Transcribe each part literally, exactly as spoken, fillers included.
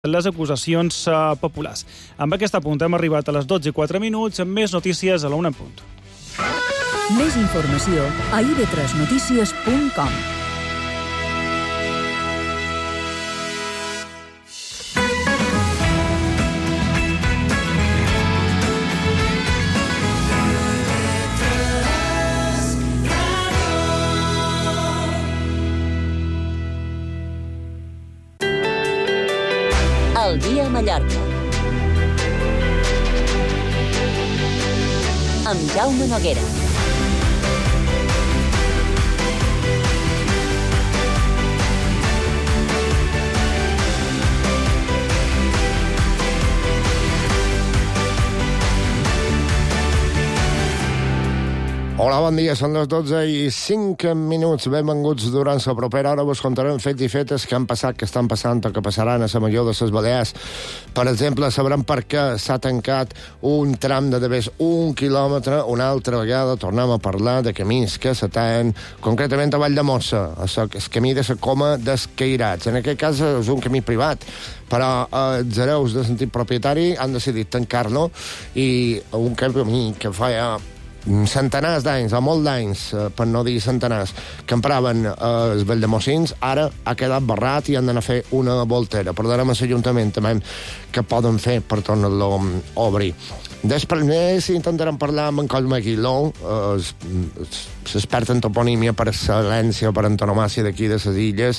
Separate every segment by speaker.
Speaker 1: les acusacions eh, populars. Amb aquest apunt hem arribat a les dotze i quatre minuts, amb més notícies a la una en punt.
Speaker 2: Més informació a i ve tres notícies punt com.
Speaker 3: El dia a Mallorca. Amb Jaume Noguera.
Speaker 4: Hola, bon dia, són les dotze i cinc minuts. Benvinguts durant la propera hora. Vos contarem fets i fetes que han passat, que estan passant o que passaran a la major de les Balears. Per exemple, sabrem per què s'ha tancat un tram de més un quilòmetre. Una altra vegada tornem a parlar de camins que s'atallen, concretament a Valldemossa, el camí de la Coma d'Escairats. En aquest cas és un camí privat, però els hereus de sentit propietari han decidit tancar-lo i un camí que feia centenars d'anys, o molt d'anys, per no dir centenars, que empraven els valdemossins, ara ha quedat barrat i han d'anar a fer una voltera. Parlarem amb l'Ajuntament també què poden fer per tornar-lo a obrir. Després intentarem parlar amb en Cosme Aguiló, l'expert en toponímia per excel·lència, per antonomàcia d'aquí de les illes.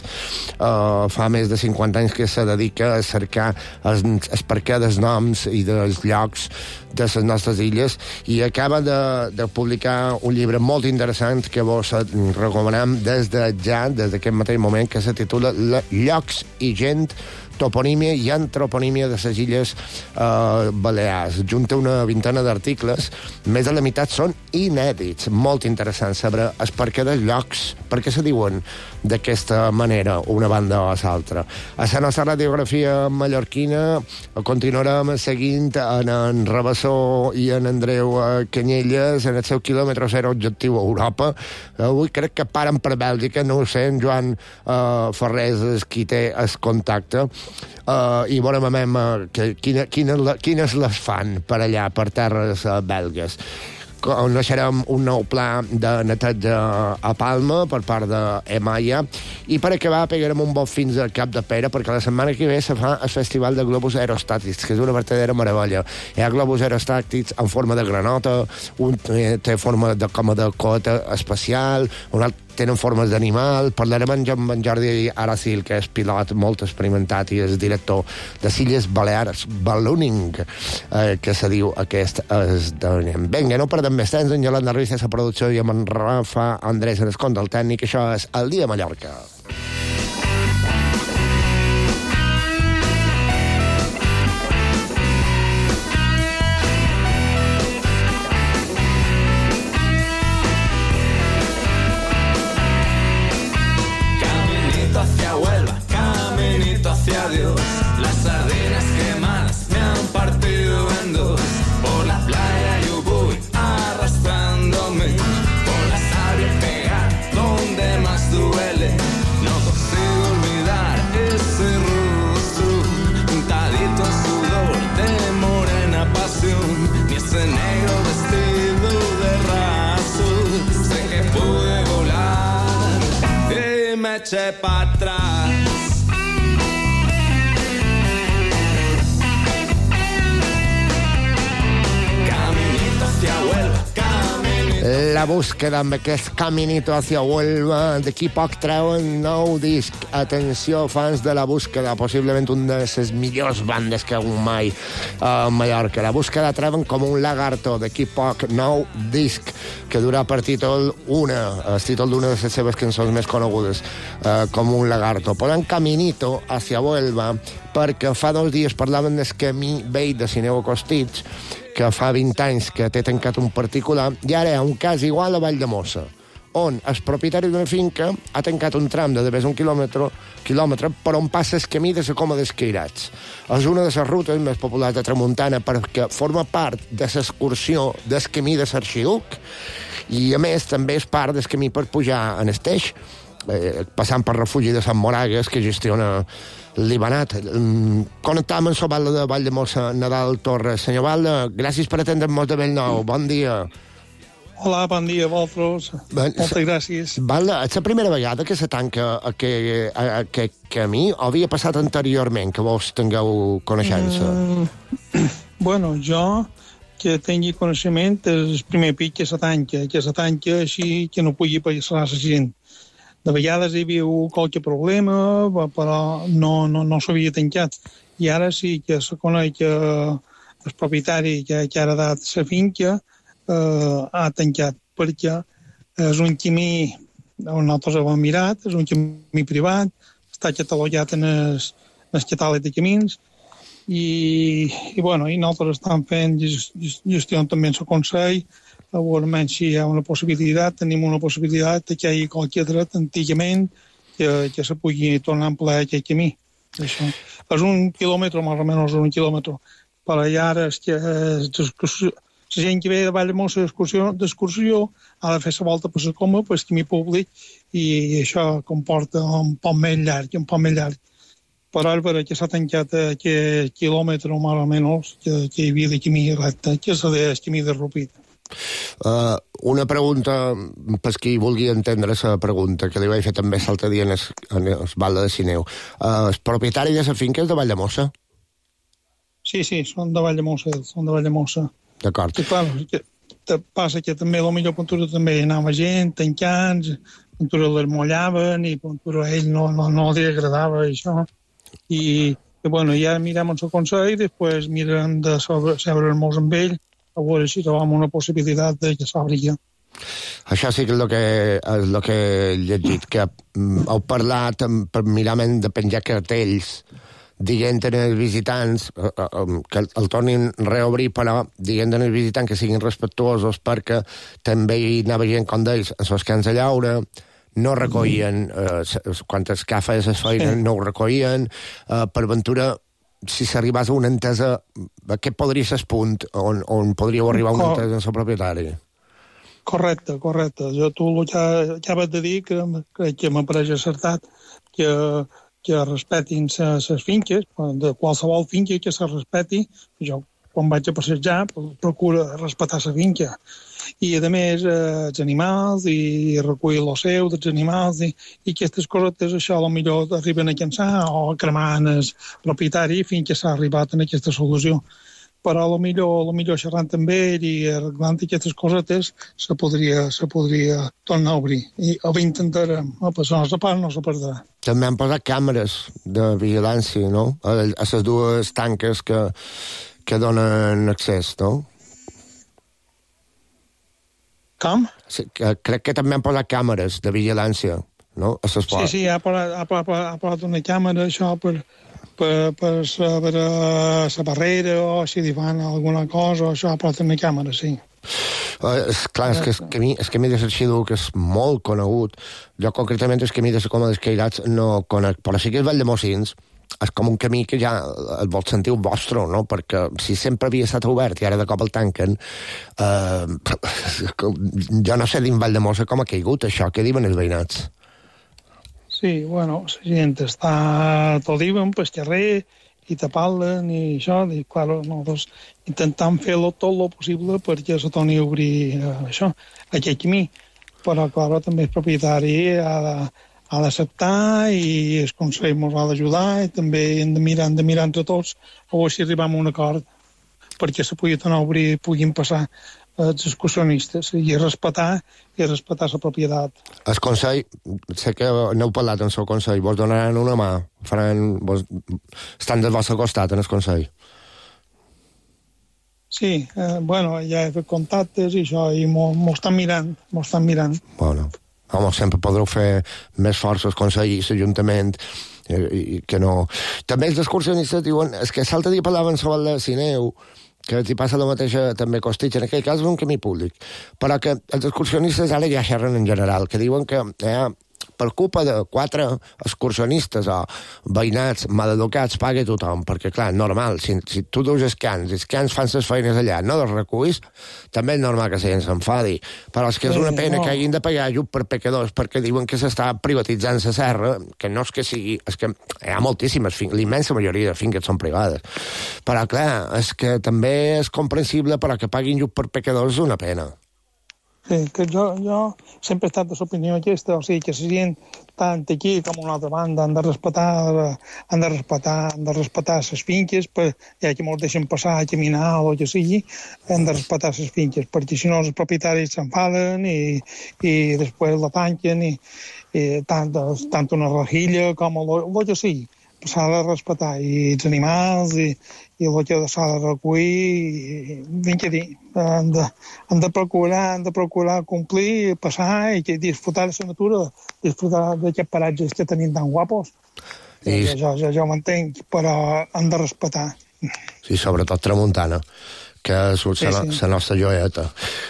Speaker 4: Uh, fa més de cinquanta anys que se dedica a cercar el, el perquè dels noms i dels llocs de les nostres illes i acaba de, de publicar un llibre molt interessant que vos recomanem des de ja, des d'aquest mateix moment, que se titula Llocs i gent, toponímia i antroponímia de les illes eh, Balears. Junta una vintena d'articles, més de la meitat són inèdits, molt interessants, sobre el perquè dels llocs, per què se diuen d'aquesta manera una banda o l'altra. A la nostra radiografia mallorquina continuarem seguint en en Rabassó i en Andreu Canyelles en el seu quilòmetre zero objectiu a Europa. Avui crec que paren per Bèlgica, no ho sé, en Joan uh, Ferrés és qui té el contacte. Uh, i veurem uh, que, quina, quines, quines les fan per allà, per terres uh, belgues. Coneixerem un nou pla de neteja a Palma per part d'Emaia i per acabar pegarem un bot fins al Cap de Pere perquè la setmana que ve se fa el Festival de Globus Aerostàtics, que és una verdadera meravella. Hi ha globus aerostàtics en forma de granota, un té forma de, com de cota espacial, un altre tenen formes d'animal. Parlarem amb en Jordi Aracil, que és pilot molt experimentat i és director de Illes Balears Ballooning, eh, que se diu aquest esdeveniment. Vinga, no perdem més temps, en Yolanda Ruiz a la producció i amb en Rafa Andrés en el compte del tècnic. Això és El Dia a Mallorca.
Speaker 5: Hacia Dios, las sardinas quemadas me han partido en dos. Por la playa yo voy arrastrándome, por la savia pegar donde más duele. No consigo olvidar ese rostro, untadito en sudor de morena pasión, ni ese negro vestido de raso. Sé que pude volar y me eché para atrás.
Speaker 4: La búsqueda amb aquest Caminito hacia Huelva. D'aquí poc treuen nou disc. Atenció, fans de La Búsqueda, possiblement un de les millors bandes que hagut mai a Mallorca. La Búsqueda treuen com un lagarto. D'aquí poc nou disc que durà per títol una, el títol d'una de les seves cançons més conegudes, eh, com un lagarto. Poden Caminito hacia Huelva perquè fa dos dies parlaven del camí vell de Sineu Costits, que fa vint anys que té tancat un particular, i ara hi ha un cas igual a Valldemossa, on el propietari d'una finca ha tancat un tram de més un quilòmetre, quilòmetre per on passa el camí de la Coma d'Escairats. És una de les rutes més populars de Tramuntana perquè forma part de l'excursió del camí de l'Arxiduc i, a més, també és part del camí per pujar en Esteix eh, passant per refugi de Sant Moragues, que gestiona l'Ibanat. Mm, connectam amb la Valda de Valldemossa, Nadal Torres. Senyor Valda, gràcies per atendre'ns de Bellnou. Bon dia.
Speaker 6: Hola, bon dia a vosaltres. Ben, Moltes gràcies.
Speaker 4: Valda, és la primera vegada que se tanca aquest aquest camí o havia passat anteriorment, que vos tingueu coneixença?
Speaker 6: Mm, bueno, jo que tingui coneixement és el primer pic que se tanca, que se tanca així que no pugui passar la gent. De vegades hi havia qualque problema, però no, no, no s'havia tancat. I ara sí que se coneix que el propietari que, que ha dat la finca eh, ha tancat, perquè és un camí on nosaltres ho hem mirat, és un camí privat, està catalogat en el, en el catàleg de camins, i, i, bueno, i nosaltres estem fent gestió també en el Consell, segurament si hi ha una possibilitat, tenim una possibilitat que hi hagi qualque dret antigament que, que se pugui tornar a emplear aquest camí. Això. És un quilòmetre, més o menys un quilòmetre, però ara és que la gent que ve de Valldemossa d'excursió ha de fer la volta per la coma, per el camí públic, i això comporta un poc més llarg, un poc més llarg. Però és vera que s'ha tancat aquest quilòmetre, més o menys, que, que hi havia de camí recte, que és el camí de Rupit.
Speaker 4: Uh, una pregunta, per qui vulgui entendre la pregunta, que li vaig fer també l'altre dia en el, en el Valda de Sineu. Uh, el propietari de la finca és de Valldemossa?
Speaker 6: Sí, sí, són de Valldemossa, són de Valldemossa.
Speaker 4: D'acord.
Speaker 6: I clar, que, que passa que també a la millor puntura també hi anava gent, tancants, puntura les mollaven i puntura a ell no, no, no li agradava això. I, i bueno, ja mirem el Consell i després mirem de seure-nos amb ell a veure si trobam una possibilitat de que s'obri ja.
Speaker 4: Això sí que és el que, és el que he llegit, que mm, heu parlat per mirament de penjar cartells dient als visitants eh, eh, que el tornin a reobrir, però dient als visitants que siguin respectuosos perquè també hi anava gent com d'ells a els camps de llaure, no recollien, eh, quan es cafa les feines sí. no ho recollien, eh, per ventura si s'arribés a una entesa, aquest podria ser el punt on, on podríeu arribar a una entesa amb el propietari.
Speaker 6: Correcte, correcte. Jo tu ja, ja vaig de dir que crec que m'apareix acertat que, que respetin les finques, de qualsevol finca que se respeti. Jo, quan vaig a passejar, procuro respectar la finca. I, a més, eh, els animals, i recollir el seu dels animals, i, i aquestes coses, això potser arriben a cansar o cremant el propietari fins que s'ha arribat a aquesta solució. Però potser xerrant amb ell i arreglant aquestes cosetes se podria, se podria tornar a obrir. I ho intentarem, però la nostra part no se perdrà.
Speaker 4: També han posat càmeres de vigilància, no?, a les dues tanques que, que donen accés, no?
Speaker 6: Com?
Speaker 4: Sí, que, crec que també han posat càmeres de vigilància, no? A sí,
Speaker 6: sí, ha posat, ha, posat, ha posat una càmera, això, per, per, per saber la barrera o si li fan alguna cosa, això ha posat una càmera, sí.
Speaker 4: Uh, és clar, és que el camí, el camí de l'Arxiduc és molt conegut. Jo, concretament, el camí de la Coma dels Cairats no conec, però sí que és Valldemossins. És com un camí que ja el vol sentir un vostre, no? Perquè si sempre havia estat obert i ara de cop el tanquen, eh, jo no sé dins Valldemossa com ha caigut això, què diuen els veïnats?
Speaker 6: Sí, bueno, la gent està, t'ho diuen pel carrer i te parlen i això, i clar, nosaltres intentam fer-lo tot el possible perquè se torni a obrir eh, això, aquest camí, però clar, també el propietari ha de ha d'acceptar i el Consell ens ha d'ajudar i també hem de mirar, hem de mirar entre tots a veure si arribem a un acord perquè se pugui tornar a obrir i puguin passar els excursionistes i respectar i respectar la propietat.
Speaker 4: El Consell, sé que n'heu parlat en el Consell, vos donaran una mà, faran, vos, estan del vostre costat en el Consell.
Speaker 6: Sí, eh, bueno, ja he fet contactes i això, i m'ho estan mirant, m'ho estan mirant.
Speaker 4: Bueno. Home, sempre podreu fer més força el Consell i l'Ajuntament i que no... També els excursionistes diuen... És que l'altre dia parlaven sobre el Sineu, que t'hi passa la mateixa també Costitx, en aquell cas és un camí públic, però que els excursionistes ara ja xerren en general, que diuen que eh, per culpa de quatre excursionistes o veïnats maleducats paga tothom, perquè, clar, normal, si, si tu dus escans, els cans fan les feines allà, no les reculls, també és normal que la gent s'enfadi. Però és que és una pena que hagin de pagar ajut per pecadors, perquè diuen que s'està privatitzant la serra, que no és que sigui... És que hi ha moltíssimes, la immensa majoria de finques són privades. Però, clar, és que també és comprensible, però que paguin ajut per pecadors és una pena.
Speaker 6: Sí, que jo, jo sempre he estat de l'opinió aquesta, o sigui, que la gent tant aquí com a una altra banda han de respetar, han de respetar, han de respetar les finques, per, ja que molts deixen passar a caminar o el que sigui, han de respetar les finques, perquè si no els propietaris s'enfaden i, i després la tanquen i, i tant, tant una rajilla com el, el que sigui. S'ha de respetar i els animals i, i el que s'ha de recollir, ben que dir, han de, han de procurar, han de procurar complir, passar i que disfrutar de la natura, disfrutar d'aquests paratges que tenim tan guapos. I... Jo, jo, jo m'entenc, però han de respetar.
Speaker 4: Sí, sobretot tramuntana, que és la, sí, sí. la nostra joieta.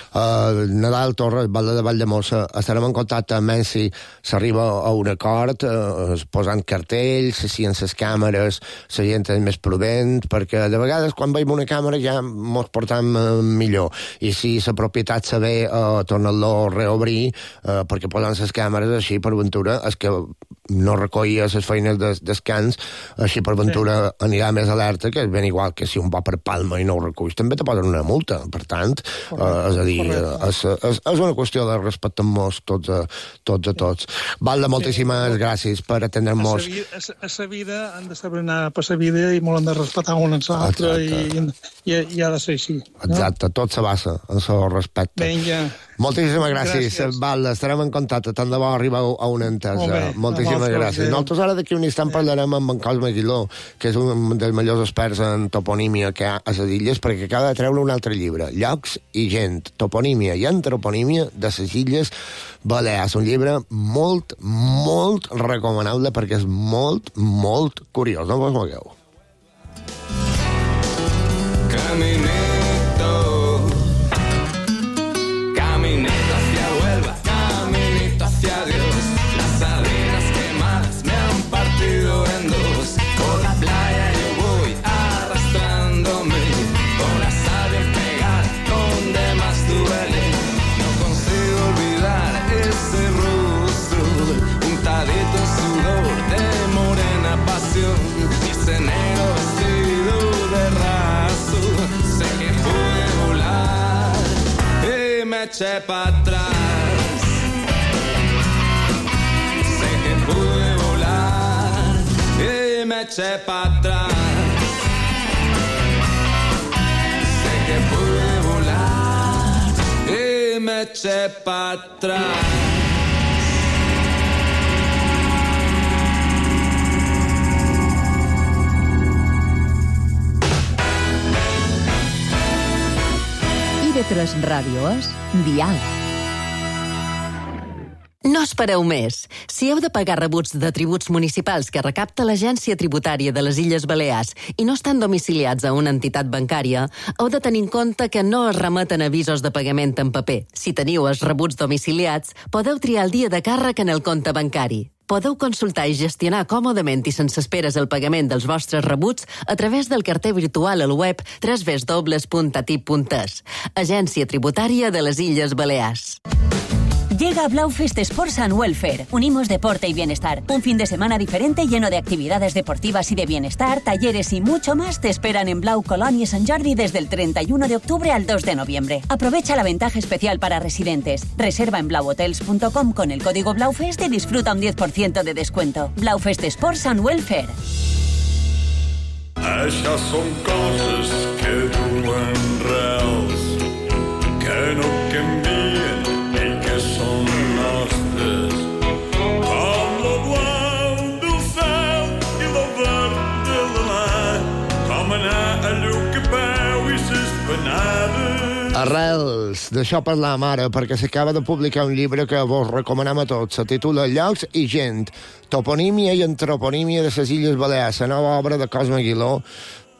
Speaker 4: Uh, Nadal Torres, Valde de Valldemossa, estarem en contacte amb ells si s'arriba a un acord, uh, posant cartells, si en les càmeres la gent és més prudent, perquè de vegades quan veiem una càmera ja mos portem uh, millor, i si la propietat saber uh, tornar-lo a reobrir, uh, perquè posant les càmeres així per ventura, és que no recollia les feines de descans, així per ventura sí. anirà més alerta, que és ben igual que si un va per Palma i no ho reculls, també te posen una multa, per tant, uh, és a dir, és, és, és una qüestió de respectar-nos tots a tots. A tots. Valde, moltíssimes sí. gràcies per atendre-nos.
Speaker 6: A la vida han de saber anar per la vida i molt han de respectar un en l'altre i, i, i ha de ser així. No?
Speaker 4: Exacte, tot se basa en el respecte.
Speaker 6: Vinga.
Speaker 4: Moltíssimes gràcies, gràcies. Valde, estarem en contacte, tant de bo arribar a una entesa. Moltíssimes gràcies. Nosaltres ara d'aquí un instant parlarem amb en Cosme Aguiló, que és un dels millors experts en toponímia que hi ha a les illes, perquè acaba de treure un altre llibre, Llocs i gent, toponímia i antroponímia de les illes Balears. Un llibre molt, molt recomanable perquè és molt, molt curiós. No vos mogueu.
Speaker 5: Caminito, caminito hacia Huelva, caminito hacia Dios. Las sardinas quemadas me han partido en dos. Por la playa yo voy arrastrándome, con la savia pegada donde más duele. No consigo olvidar ese rostro, untadito en sudor de morena pasión. Y ese negro vestido de raso, sé que pude volar y me eché para atrás. Sé que pude volar y me eché para atrás. Sé que pude volar y me eché para atrás.
Speaker 2: I V tres Ràdio és Dial.
Speaker 7: No espereu més. Si heu de pagar rebuts de tributs municipals que recapta l'Agència Tributària de les Illes Balears i no estan domiciliats a una entitat bancària, heu de tenir en compte que no es remeten avisos de pagament en paper. Si teniu els rebuts domiciliats, podeu triar el dia de càrrec en el compte bancari. Podeu consultar i gestionar còmodament i sense esperes el pagament dels vostres rebuts a través del carter virtual al web w w w punt a t i p punt e s. Agència Tributària de les Illes Balears.
Speaker 8: Llega Blaufest Sports and Welfare. Unimos deporte y bienestar. Un fin de semana diferente lleno de actividades deportivas y de bienestar, talleres y mucho más te esperan en Blau Colonia Sant Jordi desde el treinta y uno de octubre al dos de noviembre. Aprovecha la ventaja especial para residentes. Reserva en blau hotels punto com con el código Blaufest y disfruta un diez por ciento de descuento. Blaufest Sports and Welfare.
Speaker 9: Això són coses que duen rels, que no canvien i que són nostres, com lo blau del cel i lo verd de la mar, com anar a Llucapeu i ses panades.
Speaker 4: Arrels, d'això parlàvem ara, perquè s'acaba de publicar un llibre que vos recomanem a tots. Se titula Llocs i gent, toponímia i antroponímia de les Illes Balears, la nova obra de Cosme Aguiló,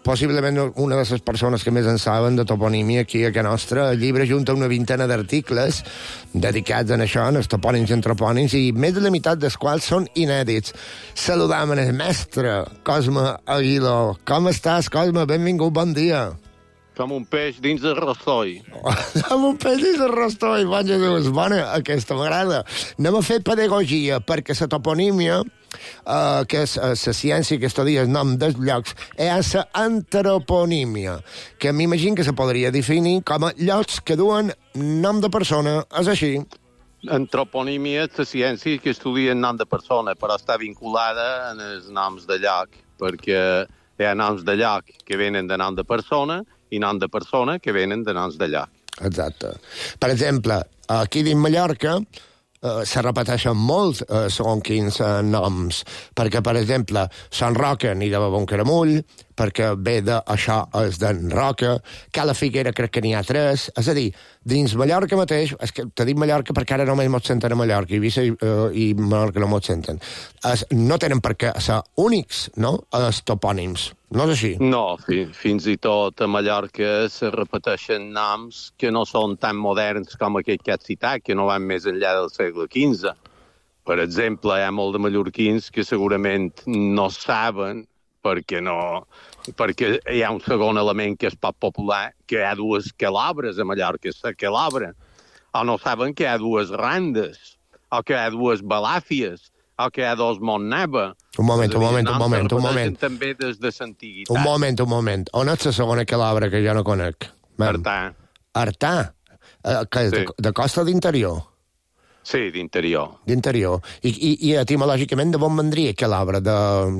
Speaker 4: possiblement una de les persones que més en saben de toponímia aquí a casa nostra. El llibre junta una vintena d'articles dedicats a això, en els topònims i antropònims, i més de la meitat dels quals són inèdits. Saludam el mestre Cosme Aguiló. Com estàs, Cosme? Benvingut, bon dia.
Speaker 10: Com un peix dins del rostoi.
Speaker 4: Com un peix dins del rostoi, bon Jesús. Bona, aquesta m'agrada. Anem a fer pedagogia, perquè la toponímia, uh, que és uh, la ciència que estudia el nom dels llocs, és la antroponímia, que m'imagino que se podria definir com a llocs que duen nom de persona. És així?
Speaker 10: Antroponímia és la ciència que estudia el nom de persona, però està vinculada en els noms de lloc, perquè hi ha noms de lloc que venen de nom de persona i nom de persona que venen de noms de lloc.
Speaker 4: Exacte. Per exemple, aquí dins Mallorca eh, se repeteixen molt eh, segons quins eh, noms, perquè, per exemple, Sant Roca n'hi de Boncaramull, perquè ve d'això és d'en Roca, Cala Figuera crec que n'hi ha tres, és a dir, dins Mallorca mateix, és que t'he dit Mallorca perquè ara només mos senten a Mallorca, i Eivissa i, uh, i Mallorca no mos senten. Es, no tenen per què ser únics, no?, els topònims. No és així?
Speaker 10: No, fi, fins i tot a Mallorca se repeteixen noms que no són tan moderns com aquest que has citat, que no van més enllà del segle quinze. Per exemple, hi ha molt de mallorquins que segurament no saben perquè no, perquè hi ha un segon element que és poc popular, que hi ha dues calabres a Mallorca, la calabra, o no saben que hi ha dues randes, o que hi ha dues balàfies, o que hi ha dos Montneva.
Speaker 4: Un moment, un moment, un moment, un moment.
Speaker 10: També des de l'antiguitat.
Speaker 4: Un moment, un moment. On és la segona calabra que jo no conec?
Speaker 10: Artà.
Speaker 4: Artà? Eh, que és sí. de, de costa d'interior?
Speaker 10: Sí, d'interior.
Speaker 4: D'interior. I, i, i etimològicament de on vendria calabra? De...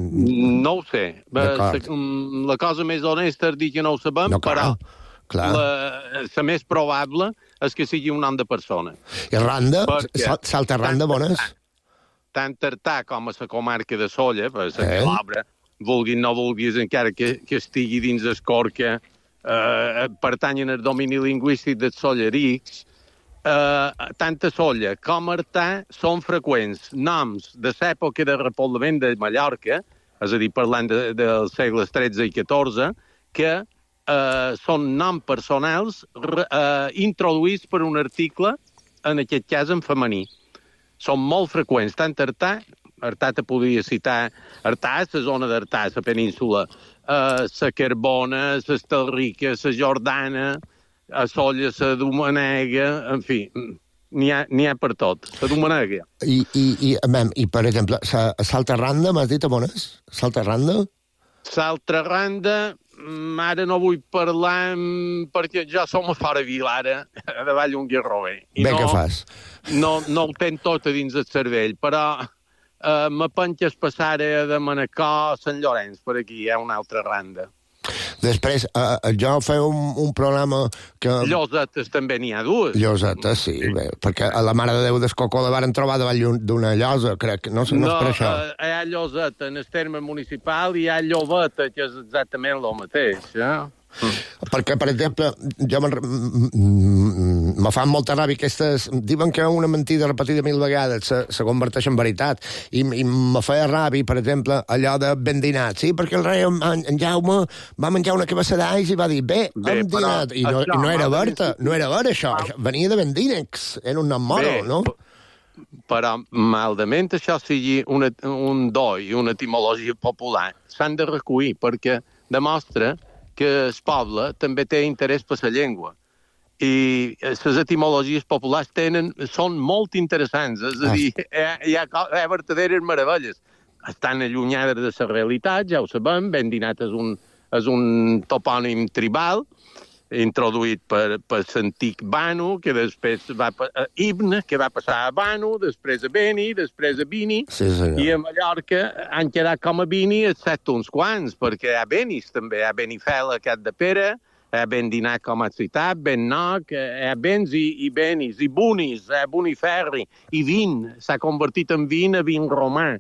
Speaker 10: No ho sé. La, la cosa més honesta és dir que no ho sabem, no, clar, però clar. La, la més probable és que sigui un nom de persona.
Speaker 4: I Randa? Perquè Salta Randa, bones?
Speaker 10: Tant Artà com a la comarca de Solla, per la eh? calabra, vulguin no vulguis, encara que, que estigui dins d'Escorca, eh, pertanyen al domini lingüístic dels sollerics. Uh, tant a Solla com a Artà són freqüents noms de l'època de repoblament de Mallorca, és a dir, parlant de, dels segles tretze i catorze, que uh, són noms personals uh, introduïts per un article, en aquest cas en femení. Són molt freqüents, tant a Artà, Artà te podria citar, Artà és la zona d'Artà, la península, uh, la Carbona, l'Estelrica, la Jordana, a Solla, la Domenega, en fi, n'hi ha, n'hi ha per tot, la Domenega.
Speaker 4: I, i, i, mem, i per exemple, a Salta Randa, m'has dit a on és? Salta Randa?
Speaker 10: Salta Randa, ara no vull parlar perquè ja som a fora Vilara, a davall un guerrover.
Speaker 4: Bé no, que fas.
Speaker 10: No, no ho tenc tot a dins del cervell, però eh, me penges passar de Manacor a Sant Llorenç, per aquí hi ha una altra Randa.
Speaker 4: Després, uh, jo feia un, un programa que...
Speaker 10: Llosetes també n'hi ha dues.
Speaker 4: Llosetes, sí, sí. Bé, perquè a la Mare de Déu d'Escocó la varen trobar davall d'una llosa, crec, no, no, no és per això.
Speaker 10: No, hi ha lloseta en el terme municipal i hi ha llobeta, que és exactament el mateix, eh?
Speaker 4: Mm. Perquè, per exemple, jo me fan molta ràbia aquestes... Diuen que una mentida repetida mil vegades se, se converteix en veritat. I, i me feia ràbia, per exemple, allò de ben dinat. Sí, perquè el rei, en, en Jaume, va menjar una cabassa d'alls i va dir, bé, bé hem dinat. I no, això, i no era verta, no era vera, això. això. Venia de ben dínex, era un nom moro, bé, no?
Speaker 10: Però, maldament, això sigui una, un do i una etimologia popular. S'han de recollir, perquè demostra que el poble també té interès per la llengua. I les etimologies populars tenen, són molt interessants, és a dir, hi ha, hi ha, hi ha verdaderes meravelles. Estan allunyades de la realitat, ja ho sabem, ben dinat és un, és un topònim tribal, introduït per, per l'antic Banu, que després va a Ibn, que va passar a Banu, després a Beni, després a Bini,
Speaker 4: sí,
Speaker 10: i a Mallorca han quedat com a Bini, excepte uns quants, perquè hi ha Benis també, hi ha Benifela, Cat de Pere, hi ha Bendinat, com has citat, Bennoc, hi ha Bens i, i Benis, i Bunis, hi ha Buniferri, i Vin, s'ha convertit en Vin a Vin romà.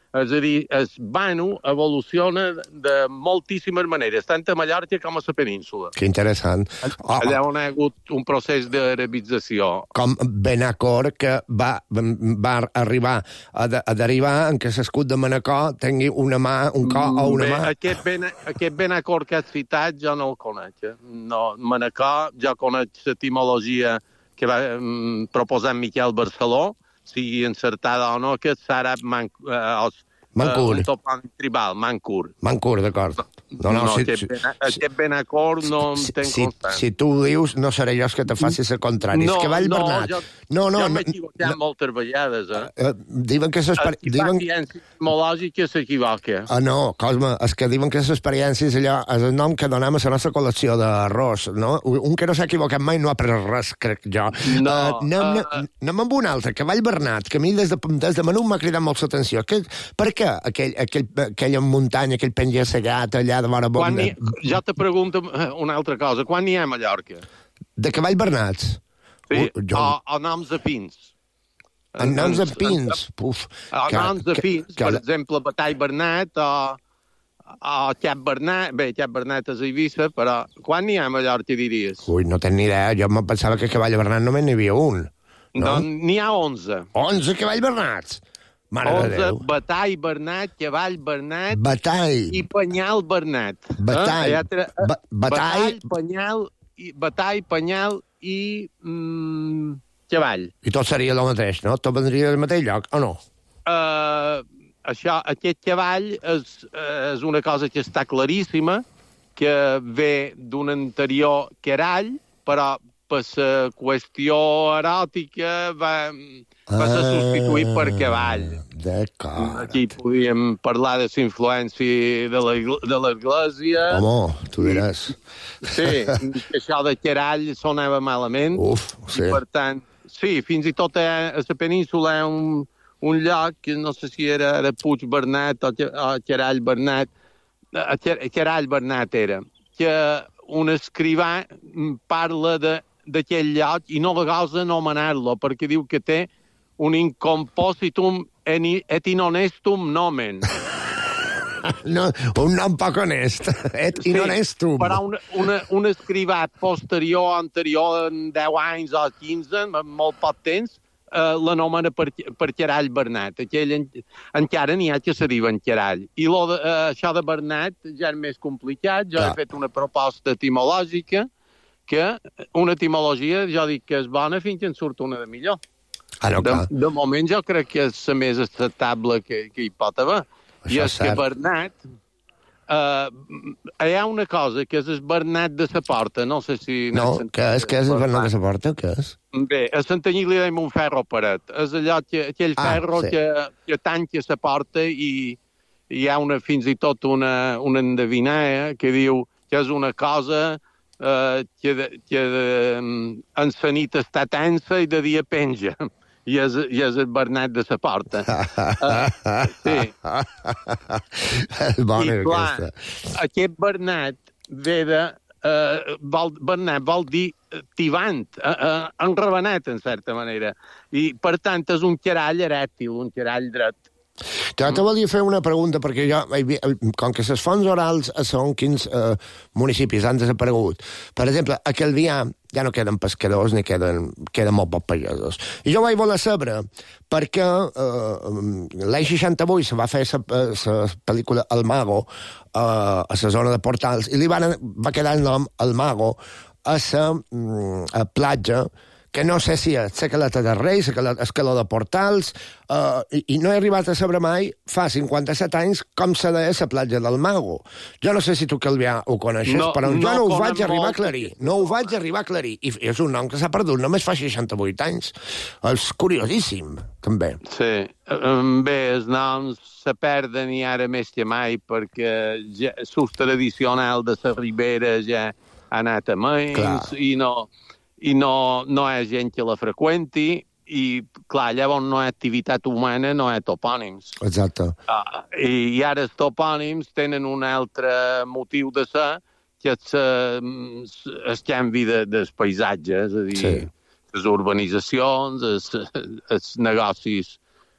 Speaker 10: És a dir, el vano evoluciona de moltíssimes maneres, tant a Mallorca com a la península.
Speaker 4: Que interessant.
Speaker 10: Oh, allà on ha hagut un procés d'arabització.
Speaker 4: Com Benacor, que va, va arribar a, de, a derivar en què l'escut de Manacor tingui una mà, un cor o una
Speaker 10: Bé,
Speaker 4: mà.
Speaker 10: Aquest, ben, aquest Benacor que has citat jo no el conec. Eh? No, Manacor, jo conec l'etimologia que va mm, proposar Miquel Barceló, sigui encertada o no, que és àrab man, eh,
Speaker 4: Mancur.
Speaker 10: Uh, un topònim tribal, Mancur.
Speaker 4: Mancur, d'acord.
Speaker 10: No, no, no si, aquest, ben, si, aquest Benacor no en
Speaker 4: si,
Speaker 10: tenc
Speaker 4: si,
Speaker 10: constant.
Speaker 4: Si tu ho dius, no seré jo que te faci el contrari.
Speaker 10: No,
Speaker 4: és que Vall
Speaker 10: no,
Speaker 4: Bernat...
Speaker 10: Jo,
Speaker 4: no, no,
Speaker 10: jo
Speaker 4: no,
Speaker 10: m'he equivocat
Speaker 4: no,
Speaker 10: moltes vegades, eh?
Speaker 4: Uh, diuen que s'exper...
Speaker 10: El qui
Speaker 4: diuen...
Speaker 10: fa ciència etimològica s'equivoca.
Speaker 4: Ah, no, Cosme, és que diuen que l'experiència és allò, és el nom que donem a la nostra col·lecció d'arròs, no? Un que no s'ha equivocat mai no ha pres res, crec jo.
Speaker 10: No.
Speaker 4: Uh, anem,
Speaker 10: uh,
Speaker 4: anem amb un altre, que Vall Bernat, que a mi des de, des de menut m'ha cridat molt l'atenció. Que, per què aquell, aquell, aquella muntanya, aquell penja-segat allà de vora
Speaker 10: Quan
Speaker 4: Bonda?
Speaker 10: hi, jo te pregunto una altra cosa. Quan n'hi ha a Mallorca?
Speaker 4: De Cavall Bernats?
Speaker 10: Sí,
Speaker 4: uh, jo...
Speaker 10: o, o noms de pins.
Speaker 4: En noms de pins? Puf.
Speaker 10: O que, noms de pins, que, per que... exemple, Batall Bernat o, o Cap Bernat. Bé, Cap Bernat és a Eivissa, però quan n'hi ha a Mallorca, diries?
Speaker 4: Ui, no tenc ni idea. Jo em pensava que a Cavall Bernat només n'hi havia un. No?
Speaker 10: No, n'hi ha onze.
Speaker 4: onze Cavall Bernats? Mare de Déu.
Speaker 10: onze, Batall Bernat, Cavall Bernat...
Speaker 4: Batall.
Speaker 10: I Penyal Bernat.
Speaker 4: Batall.
Speaker 10: Eh? Tre...
Speaker 4: Ba batall.
Speaker 10: Batall, Penyal, i, Batall, Penyal i... Mm, Cavall.
Speaker 4: I tot seria el mateix, no? Tot vendria del mateix lloc, o no?
Speaker 10: Uh, això, aquest cavall és, és una cosa que està claríssima, que ve d'un anterior carall, però per la qüestió eròtica va, va ser substituït per cavall.
Speaker 4: D'acord.
Speaker 10: Aquí podíem parlar de la influència de l'Església.
Speaker 4: Home, tu diràs.
Speaker 10: Sí, això de carall sonava malament.
Speaker 4: Uf, sí.
Speaker 10: I per tant, sí, fins i tot a la península hi ha un, un lloc, que no sé si era, era Puig Bernat o, o Carall Bernat, Carall Bernat era, que un escrivà parla de d'aquell lloc i no la gosa anomenar-lo, perquè diu que té un incompositum et inhonestum nomen.
Speaker 4: No, un nom poc honest. Et
Speaker 10: sí,
Speaker 4: inhonestum.
Speaker 10: Però un, una, un escrivà posterior, anterior, en deu anys o quinze, amb molt poc temps, eh, l'anomena per, per Carall Bernat. Aquell en, encara n'hi ha que se diuen Carall. I lo de, eh, això de Bernat ja és més complicat. Jo Clar. he fet una proposta etimològica, que una etimologia, jo dic que és bona fins que en surt una de millor.
Speaker 4: Ah, no,
Speaker 10: de, de moment jo crec que és la més acceptable que, que hi pot haver. Això I és, és que Bernat... Uh, hi ha una cosa, que és el Bernat de la Porta. No sé si...
Speaker 4: No, què és, què és el Bernat de la Porta? Què és?
Speaker 10: Bé, a Santanyí li deim un ferro paret. És allò, que, aquell ah, ferro sí. que, que tanca la porta i hi ha una, fins i tot una, una endevinalla que diu que és una cosa... Uh, que, de, que de, um, en la nit està tensa i de dia penja. I és, i és el Bernat de la Porta. Uh, sí.
Speaker 4: És bona,
Speaker 10: I clar,
Speaker 4: aquesta.
Speaker 10: Aquest Bernat ve de... Uh, vol, Bernat vol dir tibant, uh, uh, enravenat, en certa manera. I, per tant, és un carall erèctil, un carall dret.
Speaker 4: Jo te volia fer una pregunta, perquè jo, com que les fonts orals són quins eh, municipis han desaparegut. Per exemple, a Calvià ja no queden pescadors ni queden, queden molt pocs pagesos. I jo vaig voler saber perquè eh, l'any seixanta-vuit se va fer la pel·lícula El Mago eh, a la zona de Portals i li van, va quedar el nom El Mago a la platja que no sé si és la Caleta de Reis, la Caleta de Portals, uh, i, i no he arribat a saber mai, fa cinquanta-set anys, com se deia la platja del Mago. Jo no sé si tu, Calvià, ho coneixes, no, però jo no, no ho vaig arribar a aclarir. No ho vaig arribar a aclarir. I és un nom que s'ha perdut només fa seixanta-vuit anys. És curiosíssim, també.
Speaker 10: Sí. Bé, els noms se perden i ara més que mai, perquè ja, l'ús tradicional de la Ribera ja ha anat a menys, i no... i no, no hi ha gent que la freqüenti, i, clar, llavors no hi ha activitat humana, no hi ha topònims.
Speaker 4: Exacte.
Speaker 10: Uh, i, I ara els topònims tenen un altre motiu de ser, que és el canvi de, del paisatge, és a dir, sí. les urbanitzacions, els, els negocis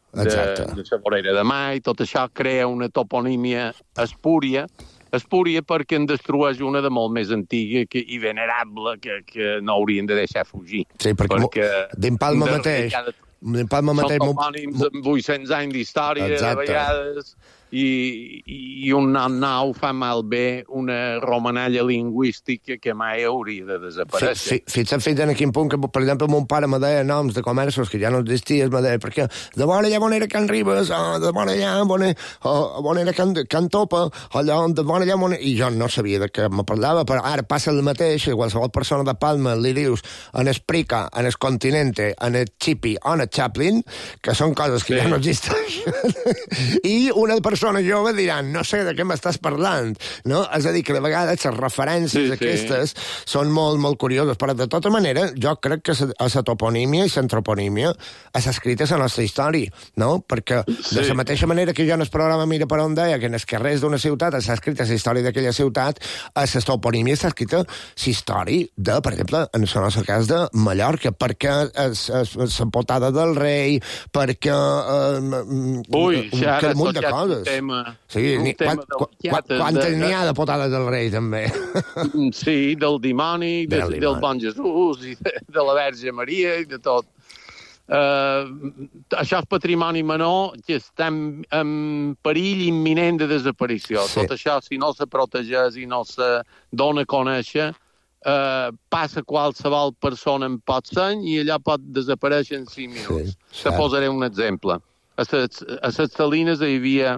Speaker 10: de, de la vorera de mar, i tot això crea una toponímia espúria, espúria perquè en destrueix una de molt més antiga que, i venerable que, que no haurien de deixar fugir.
Speaker 4: Sí, perquè, perquè d'Empalma mateix...
Speaker 10: Cada...
Speaker 4: D'Empalma mateix...
Speaker 10: Són topònims amb vuit-cents anys d'història, a vegades... I, i un nom nou fa malbé una romanalla lingüística que mai hauria de desaparèixer.
Speaker 4: Fins fins en quin punt que, per exemple, mon pare me deia noms de comerços que ja no existien, me deia, perquè de bona allà on era Can Ribes, o de bona allà on era, on era Can, Can Topa, allà de bona allà on... I jo no sabia de què me parlava, però ara passa el mateix, qualsevol persona de Palma li dius en Esprica, en el Continente, en el Chippy o en el Chaplin, que són coses que sí. ja no existeixen. I una persona persona jove diran, no sé de què m'estàs parlant, no? És a dir, que de vegades les referències sí, aquestes sí. són molt, molt curioses, però de tota manera jo crec que la toponímia i l'antroponímia és escrita a la nostra història, no? Perquè sí. de la mateixa manera que jo en el programa Mira per on deia que en els carrers d'una ciutat s'ha escrita la història d'aquella ciutat, a la toponímia està escrita la història de, per exemple, en el nostre cas de Mallorca, perquè la potada del rei, perquè eh,
Speaker 10: Ui,
Speaker 4: un camunt de coses.
Speaker 10: Tema,
Speaker 4: sí, ni, quan, quan, quantes de, n'hi ha de potades del rei, també?
Speaker 10: Sí, del dimoni, de, del, del bon Jesús, i de, de la Verge Maria, i de tot. Uh, això és patrimoni menor que està en, en perill imminent de desaparició. Sí. Tot això, si no se protegeix i no se dona a conèixer, uh, passa qualsevol persona en pot seny i allò pot desaparèixer en cinc minuts. Sí, te posaré un exemple. A les, a les Salines hi havia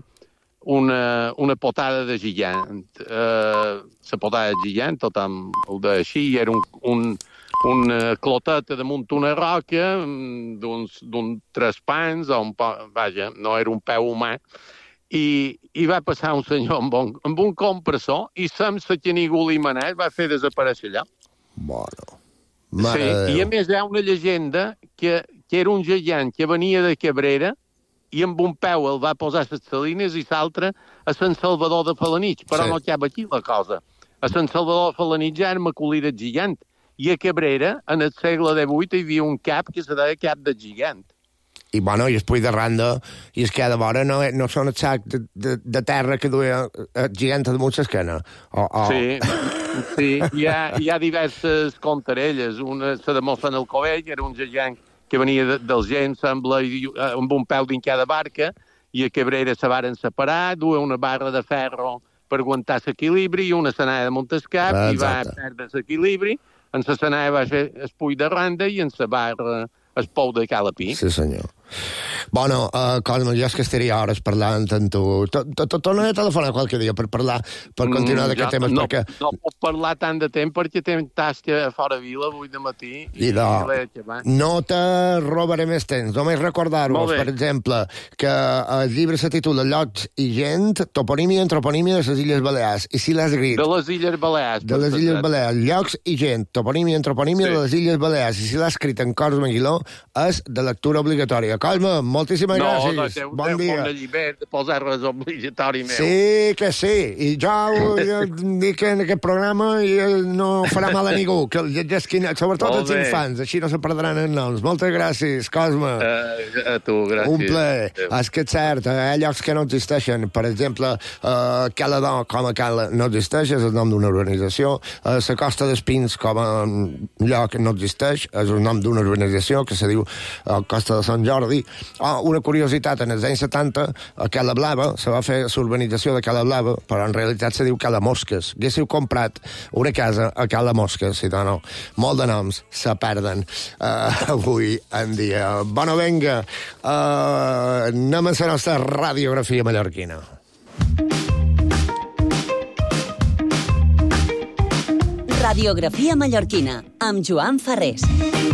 Speaker 10: una, una potada de gigant. Uh, la potada de gigant, tothom ho deia així, era un, un, una cloteta damunt una roca d'uns d'un tres pans, o un po, vaja, no era un peu humà, i, i va passar un senyor amb un, amb un compressor i sense que ningú li manés va fer desaparèixer allà.
Speaker 4: Bueno.
Speaker 10: Sí, i a més hi ha una llegenda que, que era un gegant que venia de Cabrera i amb un peu el va posar a les Salines i l'altre a Sant Salvador de Falanich. Però sí. no acaba aquí la cosa. A Sant Salvador de Falanich ja era macolida gigant. I a Cabrera, en el segle divuit, hi havia un cap que se deia cap de gigant.
Speaker 4: I, bueno, i el Puig de Randa i el que de vora no, no són el sac de, de, de terra que duia el gigant de damunt l'esquena. Oh, oh.
Speaker 10: Sí, sí. Hi ha, hi ha diverses contarelles. Una se demostra en el Covell, era un gegant que venia de, del gent, sembla, i, amb un peu dins cada barca, i a Cabrera se varen separar, duia una barra de ferro per aguantar l'equilibri i una senada de Montescap, ah, i va perdre l'equilibri, en la senada va ser el Puig de Randa i en la barra el Pou de Calapí.
Speaker 4: Sí, senyor. Bueno, uh, Cosme, jo és que estaria hores parlant amb tu. Tornaré a telefonar qualque dia per parlar, per continuar mm, d'aquest tema.
Speaker 10: No,
Speaker 4: perquè...
Speaker 10: no puc parlar tant de temps perquè tinc tasca a fora vila avui de matí. I,
Speaker 4: I de... no te robaré més temps. Només recordar-vos, per exemple, que el llibre se titula Llocs i gent, toponímia i antroponímia de les Illes Balears. I si l'has escrit...
Speaker 10: De les Illes Balears.
Speaker 4: De les Illes Balears. Llocs i gent, toponímia i antroponímia sí. de les Illes Balears. I si l'ha escrit en Cosme Aguiló, és de lectura obligatòria. Cosme, moltíssimes
Speaker 10: no,
Speaker 4: gràcies.
Speaker 10: No, no, bon dia. No, llibret de posar res obligatori meu.
Speaker 4: Sí, que sí. I jo, jo dic que en aquest programa no farà mal a ningú, que el llegeixin, sobretot els infants, així no se perdran els noms. Moltes gràcies, Cosme.
Speaker 10: Uh, a tu, gràcies.
Speaker 4: Un plaer. És que és cert, hi ha llocs que no existeixen. Per exemple, uh, Caladó, com a Cala, no existeix, és el nom d'una organització. Uh, la Costa d'Espins, com a lloc, no existeix, és el nom d'una organització que se diu uh, Costa de Sant Jordi. Oh, una curiositat, en els anys setanta, a Cala Blava, se va fer l'urbanització de Cala Blava, però en realitat se diu Cala Mosques. Haguéssiu comprat una casa a Cala Mosques, si no, no. Molt de noms se perden uh, avui en dia. Bueno, venga, uh, anem a la nostra radiografia mallorquina.
Speaker 8: Radiografia mallorquina, amb Joan Farrés.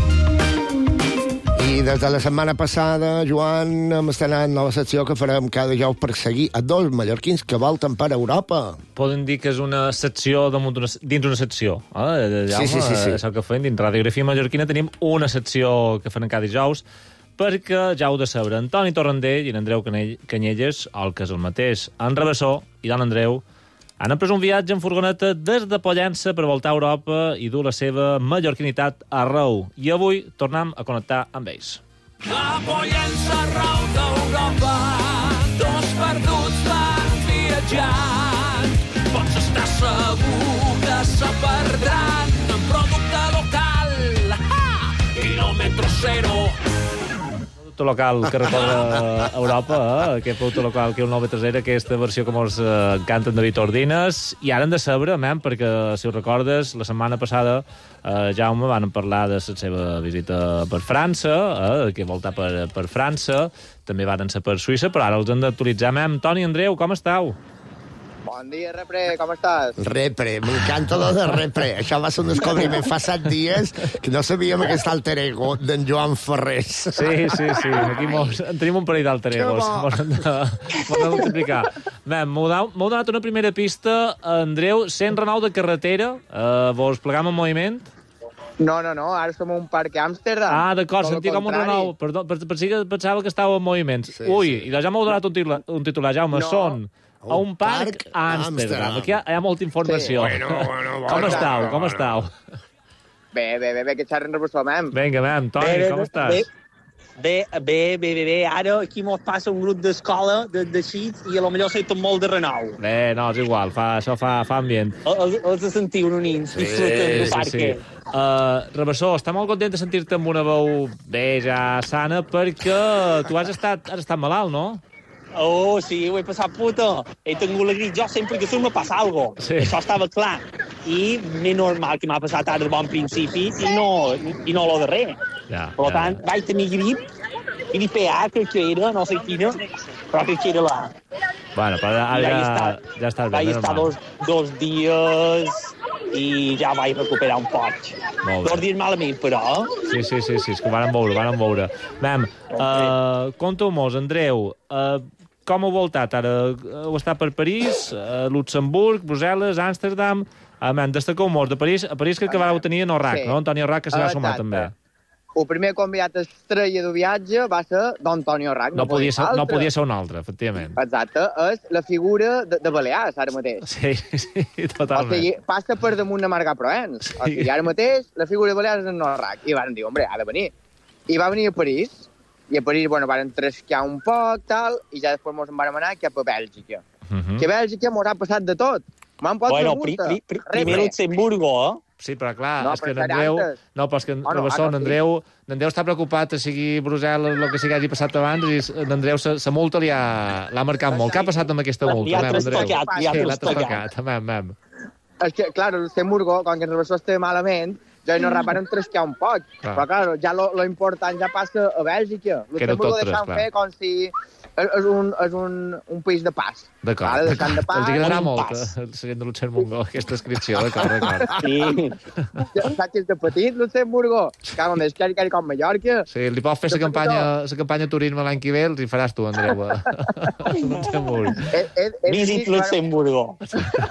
Speaker 4: I des de la setmana passada, Joan, hem estrenat nova secció que farem cada dijous per seguir a dos mallorquins que volten per Europa.
Speaker 11: Podem dir que és una secció una, dins una secció. Eh? Jaume,
Speaker 4: sí, sí, sí, sí.
Speaker 11: És el que fem. Dins Radiografia Mallorquina tenim una secció que farem cada dijous perquè ja heu de saber, Antoni Torrandell i en Andreu Canyelles, el que és el mateix, en Rabassó i don Andreu, han emprès un viatge en furgoneta des de Pollença per voltar a Europa i dur la seva mallorquinitat arreu. I avui tornem a connectar amb ells.
Speaker 5: La pollença rau d'Europa, dos perduts van viatjant. Pots estar segur que se perdran en producte local. Ah! Quilòmetre zero.
Speaker 11: Producte local que recorda Europa, eh? Aquest producte local que és el nou trasera, aquesta versió que ens eh, encanta en David Ordines. I ara hem de saber, mem, perquè, si ho recordes, la setmana passada eh, Jaume van parlar de la seva visita per França, eh, que volta per, per França, també van ser per Suïssa, però ara els hem d'actualitzar. Mem, Toni, Andreu, com estàu?
Speaker 12: Bon dia, Repre, com estàs?
Speaker 4: Repre, m'encanta lo de Repre. Això va ser un descobriment fa set dies que no sabíem aquest alter ego d'en Joan Ferrés.
Speaker 11: Sí, sí, sí. Aquí mos, en tenim un parell d'alter egos. Mos hem de, mos hem de multiplicar. Bé, m'heu donat una primera pista. Andreu, cent Renault de carretera. Uh, vos plegam en moviment?
Speaker 12: No, no, no, ara som a un parc a Amsterdam.
Speaker 11: Ah, d'acord, sentia com un Renault. Perdó, per, per, per, pensava que estava en moviment. Sí, Ui, sí. I ja m'heu donat un titular, un titular Jaume. No. Són a un parc a Amsterdam. Aquí hi ha, hi ha molta informació. Sí. Bueno, bueno, bueno, com estàu? Com estàu?
Speaker 12: Bé, bé, bé, bé, que xerren rebessó, mem.
Speaker 11: Vinga, mem. Toni, bé, com bé, estàs?
Speaker 13: Bé, bé, bé, bé, bé. Ara aquí mos passa un grup d'escola de, de xits i a lo millor senten molt de Renault.
Speaker 11: Bé, no, és igual, fa, això fa, fa ambient.
Speaker 13: Els, els de sentir un unins, sí, disfruten del parc. Sí, sí.
Speaker 11: Uh, Rabassó, està molt content de sentir-te amb una veu bé, ja sana, perquè tu has estat, has estat malalt, no?
Speaker 13: Oh, sí, ho he passat puta. He tingut la grip. Jo sempre que surt me passa alguna cosa. Sí. Això estava clar. I més normal que m'ha passat ara de bon principi i no, i no lo darrer.
Speaker 11: Ja,
Speaker 13: per
Speaker 11: ja,
Speaker 13: tant,
Speaker 11: ja.
Speaker 13: vaig tenir grip, grip A, crec que era, no sé quina, però crec que era la...
Speaker 11: Bueno, però ara ja, ja, ja estàs bé.
Speaker 13: Vaig estar dos, dos dies i ja vaig recuperar un poc. Dos dies malament, però...
Speaker 11: Sí, sí, sí, sí, és que ho van veure, ho van veure. Mem, uh, conta'm-mos, Andreu, uh, com heu voltat ara? Heu estat per París, uh, Luxemburg, Brussel·les, Amsterdam... Uh, mem, destaceu-mos de París. A París crec que vareu tenir en Orrac, sí. No? Antoni Orrac, que s'hi va sumar també.
Speaker 12: El primer convidat estrella de viatge va ser d'Antoni Orrac.
Speaker 11: No, no, podia ser, no podia ser un altre, efectivament.
Speaker 12: Exacte, és la figura de, de Balears, ara mateix.
Speaker 11: Sí, sí, totalment.
Speaker 12: O sigui, passa per damunt de Marga Proens. Sí. O sigui, ara mateix la figura de Balears és en Orrac. I van dir, hombre, ha de venir. I va venir a París, i a París, bueno, van trescar un poc, tal, i ja després ens en vam anar cap a Bèlgica. Uh -huh. Que a Bèlgica ens ha passat de tot. M'han pot
Speaker 13: bueno, pri, pri, pri, primer Luxemburgo, eh?
Speaker 11: Sí, però clar, no, és que n'Andreu... No, però és que oh, no, ah, no, Andreu, sí. està preocupat a seguir Brussel·les, el que sigui hagi passat abans, i n'Andreu, la multa li ha, l'ha marcat molt. Què ha passat amb aquesta multa, mem, Andreu?
Speaker 13: Li ha
Speaker 11: sí, l'ha trastocat, mem, mem.
Speaker 12: És que, clar, Luxemburgo, com que el rebessó estava malament, ja no raparen trescar un poc. Clar. Però, clar, ja lo, lo important ja passa a Bèlgica. Luxemburgo ho deixen fer com si... És un, és un, un país de pas.
Speaker 11: D'acord.
Speaker 12: Vale, deixant de pas.
Speaker 11: Els agradarà molt, el seient de Luxemburgo, aquesta descripció, d'acord, d'acord.
Speaker 12: Sí. Saps que és de petit, Luxemburgo? Cago en descari, cari com Mallorca.
Speaker 11: Sí, li pots fer la campanya, la campanya turisme l'any que ve, els hi faràs tu, Andreu, a Luxemburgo.
Speaker 13: Visit Luxemburgo.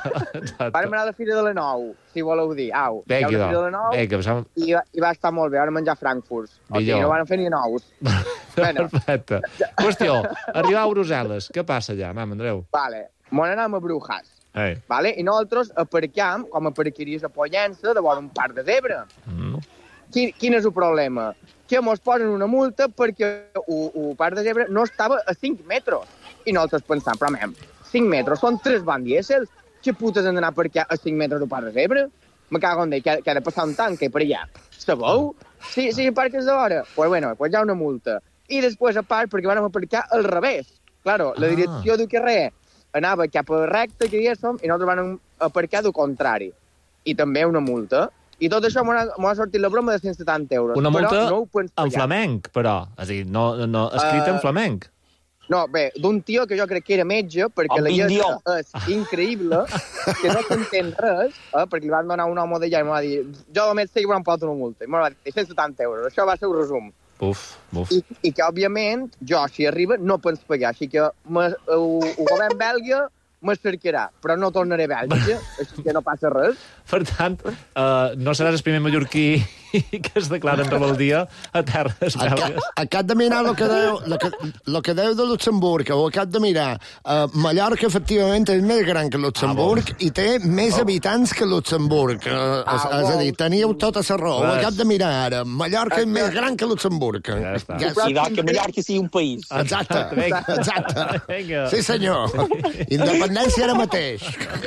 Speaker 12: Vam anar a la Fira de la Nou, si voleu dir. Au,
Speaker 11: vinga,
Speaker 12: hi ha una Fira de la Nou
Speaker 11: vinga,
Speaker 12: i, va, i va estar molt bé, vam menjar frankfurts. O sigui, no van fer ni nous.
Speaker 11: Bueno. Perfecte. Qüestió, arribar a Brussel·les, què passa allà, mam, Andreu?
Speaker 12: Vale, m'on anem a Brujas.
Speaker 11: Hey.
Speaker 12: Vale? I nosaltres aparcam, com aparcaries a Pollença, de vora un parc de zebra. Mm. Quin, quin és el problema? Que mos posen una multa perquè el parc de zebra no estava a cinc metres. I nosaltres pensam, però mem, cinc metres són tres van dièsels. Que putes han d'anar a aparcar a cinc metres del parc de zebra? Me cago en dir, que, que ha de passar un tanque per allà. Sabeu? Sí, sí, parques d'hora. Pues bueno, pues hi ha una multa. I després, a part, perquè vam aparcar al revés. Claro, la direcció ah. del carrer anava cap a recta, que diguéssim, i nosaltres vam aparcar del contrari. I també una multa. I tot això m'ha ha sortit la broma de cent setanta euros.
Speaker 11: Una multa
Speaker 12: però no
Speaker 11: en flamenc, però. És a dir, no, no, escrita uh, en flamenc.
Speaker 12: No, bé, d'un tio que jo crec que era metge, perquè la lletra és increïble, que no s'entén res, eh, perquè li van donar un home d'allà i m'ho va dir, jo només sé que em pot una multa. I m'ho va dir, cent setanta euros. Això va ser un resum.
Speaker 11: Uf, uf.
Speaker 12: I, I que, òbviament, jo, si arriba, no pots pagar. Així que el govern belga me cercarà, però no tornaré a Bèlgica, així que no passa res.
Speaker 11: Per tant, uh, no seràs el primer mallorquí i que es declaren rebeldia a terres belgues.
Speaker 4: Acab de mirar el que deu, lo que, lo que deu de Luxemburg, o acab de mirar, uh, Mallorca efectivament és més gran que Luxemburg ah, i té més oh. habitants que Luxemburg. Uh, ah, és, és a dir, teníeu tota la raó. Ho acab de mirar ara. Mallorca és més gran que Luxemburg.
Speaker 11: Ja està.
Speaker 13: Ja I que Mallorca sigui un país.
Speaker 4: Exacte, exacte. Sí, senyor. Independència ara mateix.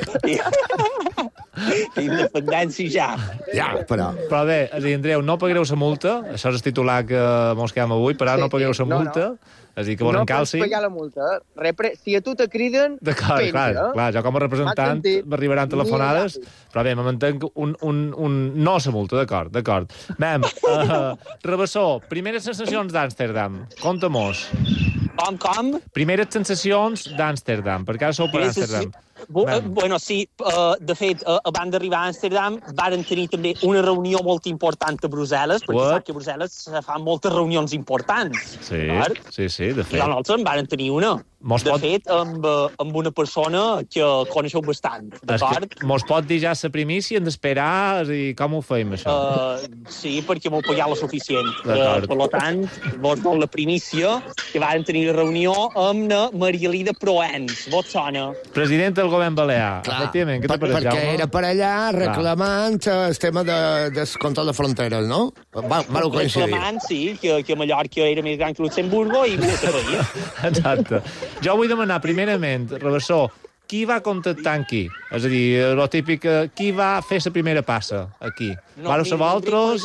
Speaker 13: Independència ja.
Speaker 4: Ja, però...
Speaker 11: Però bé, és a dir, Andreu, no pagareu la multa, això és el titular que mos quedem avui, però sí, no pagareu la
Speaker 12: sí.
Speaker 11: multa,
Speaker 12: no, no.
Speaker 11: és a dir, que volen calci.
Speaker 12: No pots pagar la multa. Repre... Si a tu te criden,
Speaker 11: D'acord, clar, clar, jo com a representant m'arribaran telefonades, però bé, me mantenc un, un, un... no a la multa, d'acord, d'acord. Bé, uh, Rabassó, primeres sensacions d'Amsterdam, conta-mos.
Speaker 13: Com, com?
Speaker 11: Primeres sensacions d'Amsterdam, perquè ara sou per Amsterdam.
Speaker 13: Bu uh, bueno, sí, uh, de fet, uh, abans d'arribar a Amsterdam varen tenir també una reunió molt important a Brussel·les, perquè
Speaker 11: What?
Speaker 13: sap que a Brussel·les se fan moltes reunions importants.
Speaker 11: Sí,
Speaker 13: d'acord?
Speaker 11: sí, sí, de fet.
Speaker 13: I nosaltres en varen tenir una.
Speaker 11: Mos
Speaker 13: de
Speaker 11: pot...
Speaker 13: fet, amb, amb una persona que coneixeu bastant, d'acord?
Speaker 11: Mos pot dir ja la primícia, hem d'esperar, és a dir, com ho feim, això?
Speaker 13: Uh, sí, perquè m'ho pagat la suficient.
Speaker 11: Uh,
Speaker 13: per tant, vos dono la primícia que varen tenir la reunió amb la Maria Lida Proens. Vos sona?
Speaker 11: President del govern balear.
Speaker 4: Clar,
Speaker 11: efectivament, què
Speaker 4: per,
Speaker 11: t'ha
Speaker 4: perquè era per allà reclamant Clar. el tema de, de control de fronteres, no? Va, va coincidir.
Speaker 13: Reclamant, sí, que, que Mallorca era més gran que Luxemburgo i volia que feia.
Speaker 11: Exacte. Jo vull demanar, primerament, Rabassó, qui va contactar aquí? És a dir, el típic, qui va fer la primera passa aquí?
Speaker 13: No,
Speaker 11: Vareu ser vosaltres?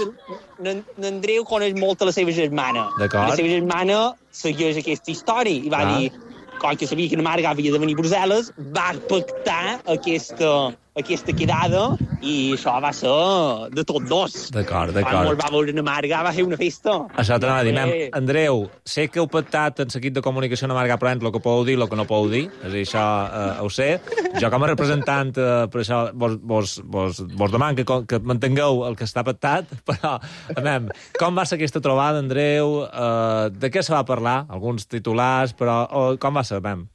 Speaker 13: N'Andreu coneix molt a la seva germana.
Speaker 11: D'acord.
Speaker 13: La seva germana segueix aquesta història i va ah. dir, com que sabia que la Marga havia de venir a Brussel·les, va pactar aquesta, aquesta quedada i això va ser de tots dos.
Speaker 11: D'acord, d'acord.
Speaker 13: Quan va veure la Marga va fer una festa.
Speaker 11: Això t'anava a dir, mem, Andreu, sé que heu pactat en l'equip de comunicació amb Marga Proens el que podeu dir i el que no podeu dir, és a dir, això eh, ho sé. Jo com a representant, eh, per això vos, vos, vos, vos demano que, que mantingueu el que està pactat, però, mem, com va ser aquesta trobada, Andreu? Eh, de què se va parlar? Alguns titulars, però o, com va ser, mem?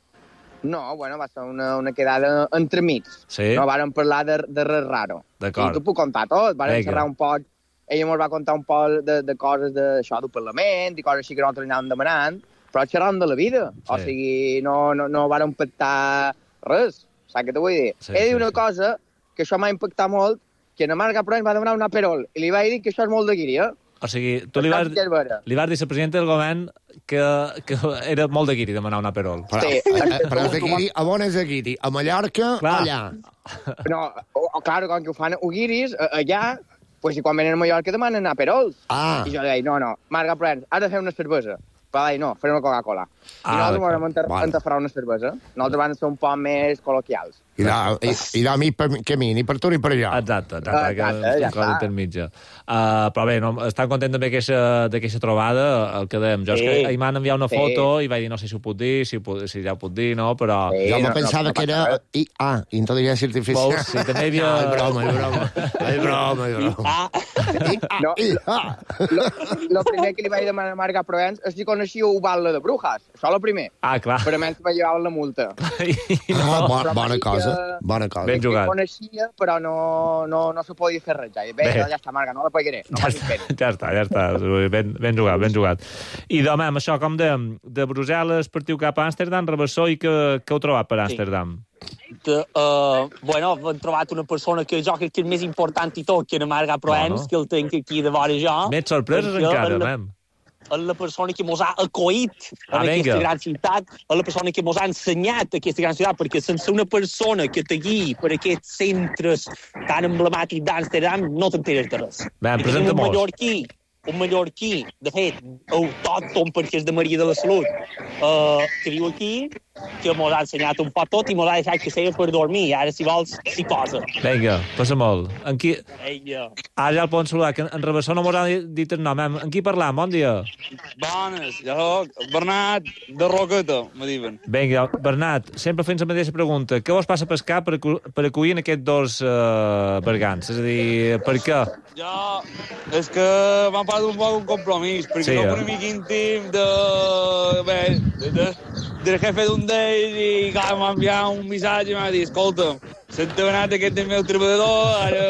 Speaker 12: No, bueno, va ser una, una quedada entre amics.
Speaker 11: Sí?
Speaker 12: No vàrem parlar de, de res raro.
Speaker 11: D'acord.
Speaker 12: I t'ho puc contar tot. Vàrem xerrar un poc. Ella ens va contar un poc de, de coses d'això del Parlament i coses així que nosaltres anàvem demanant, però xerràvem de la vida. Sí. O sigui, no, no, no vàrem pactar res. Saps què t'ho vull dir?
Speaker 11: Sí,
Speaker 12: He dit
Speaker 11: sí,
Speaker 12: una
Speaker 11: sí. cosa
Speaker 12: que això m'ha impactat molt, que na Marga Proens va demanar un aperol i li vaig dir que això és molt de guiria.
Speaker 11: O sigui, tu li vas, li vas dir a la presidenta del govern que, que era molt de guiri demanar un aperol.
Speaker 4: Però, sí. però és de guiri, a on és de guiri? A Mallorca,
Speaker 11: Clar.
Speaker 4: allà.
Speaker 12: No, o, o, claro, com que ho fan a guiris, allà, pues, i quan venen a Mallorca demanen aperols.
Speaker 4: Ah.
Speaker 12: I jo li dic, no, no, Marga Proens, has de fer una cervesa. Però va dir, no, faré una Coca-Cola. I
Speaker 11: Ah,
Speaker 12: nosaltres
Speaker 11: d'acord.
Speaker 12: vam enter-
Speaker 4: Vale.
Speaker 12: entafrar una cervesa. Nosaltres vam ser un poc més col·loquials.
Speaker 4: I de, i, i de mi per, que mi, ni per tu ni per allò.
Speaker 11: Exacte, exacte,
Speaker 12: Exacte,
Speaker 11: que
Speaker 12: ja
Speaker 11: és una cosa
Speaker 12: està.
Speaker 11: intermitja. Uh, però bé, no, estan content també d'aquesta trobada, el que dèiem. Jo és que
Speaker 12: Sí.
Speaker 11: ahir m'han enviat una
Speaker 12: Sí.
Speaker 11: foto i vaig dir, no sé si ho puc dir, si, ho puc, si ja ho puc dir, no, però...
Speaker 12: Sí.
Speaker 4: Jo
Speaker 12: no,
Speaker 4: me pensava
Speaker 12: no, no
Speaker 4: que era
Speaker 12: passa
Speaker 4: I A, intel·ligència artificial.
Speaker 11: Veus, sí, també hi havia-
Speaker 4: No, és broma, és broma. És broma, és broma.
Speaker 13: Ah,
Speaker 4: I A,
Speaker 12: No.
Speaker 4: I A.
Speaker 12: Lo, lo primer que li vaig demanar a Marga Proens és si coneixia Ubalda de Brujas. Això és el primer.
Speaker 11: Ah, clar.
Speaker 12: Per a menys me llevaven la multa.
Speaker 11: I no.
Speaker 4: Ah, bo,
Speaker 12: Però
Speaker 4: bona
Speaker 12: sí
Speaker 4: cosa,
Speaker 12: que-
Speaker 4: bona cosa.
Speaker 11: Ben jugat.
Speaker 12: Que coneixia, però no, no, no se podia fer res. Ja, bé,
Speaker 11: Bé.
Speaker 12: ja està, Marga, no la pagaré. No
Speaker 11: Ja
Speaker 12: facis
Speaker 11: està,
Speaker 12: pena.
Speaker 11: ja està, ja està. Ben, ben jugat, ben jugat. I demà, amb això, com de, de Brussel·les partiu cap a Amsterdam, Rabassó, i què, què heu trobat per Amsterdam?
Speaker 13: de, uh, bueno, hem trobat una persona que jo crec que és més important i tot que la Marga Proens,
Speaker 11: Bueno.
Speaker 13: que el tinc aquí de vora jo.
Speaker 11: Més sorpreses
Speaker 13: perquè
Speaker 11: encara,
Speaker 13: és la-
Speaker 11: mem.
Speaker 13: és la persona que mos ha acoït
Speaker 11: Ah,
Speaker 13: en aquesta
Speaker 11: vinga.
Speaker 13: gran ciutat, és la persona que mos ha ensenyat aquesta gran ciutat, perquè sense una persona que te guiï per aquests centres tan emblemàtics d'Amsterdam no t'enteres de res.
Speaker 11: Ben,
Speaker 13: I tenim un
Speaker 11: presenta-mos.
Speaker 13: mallorquí, un mallorquí, de fet, autòcton perquè és de Maria de la Salut, uh, que viu aquí, que mos ha ensenyat un poc tot i mos ha deixat que seia per dormir. Ara, si vols, s'hi posa.
Speaker 11: Vinga, passa molt. En qui...
Speaker 13: Eia.
Speaker 11: Ah, ja el poden saludar, que en Rabassó no m'ho ha dit el nom. Em- En qui parlam? Bon dia.
Speaker 14: Bones, jo soc Bernat de Roqueta, me diuen.
Speaker 11: Vinga, Bernat, sempre fent la mateixa pregunta. Què vos passa a pescar per, acu- per acollir en aquests dos uh, bergants? És a dir, per què?
Speaker 14: Jo, és que m'ha passat un poc un compromís, perquè
Speaker 11: Sí,
Speaker 14: sí,
Speaker 11: eh?
Speaker 14: soc un amic íntim de... Bé, de, de, del jefe d'un d'ells i clar, m'ha enviat un missatge i m'ha dit, escolta, s'ha demanat aquest del meu treballador, ara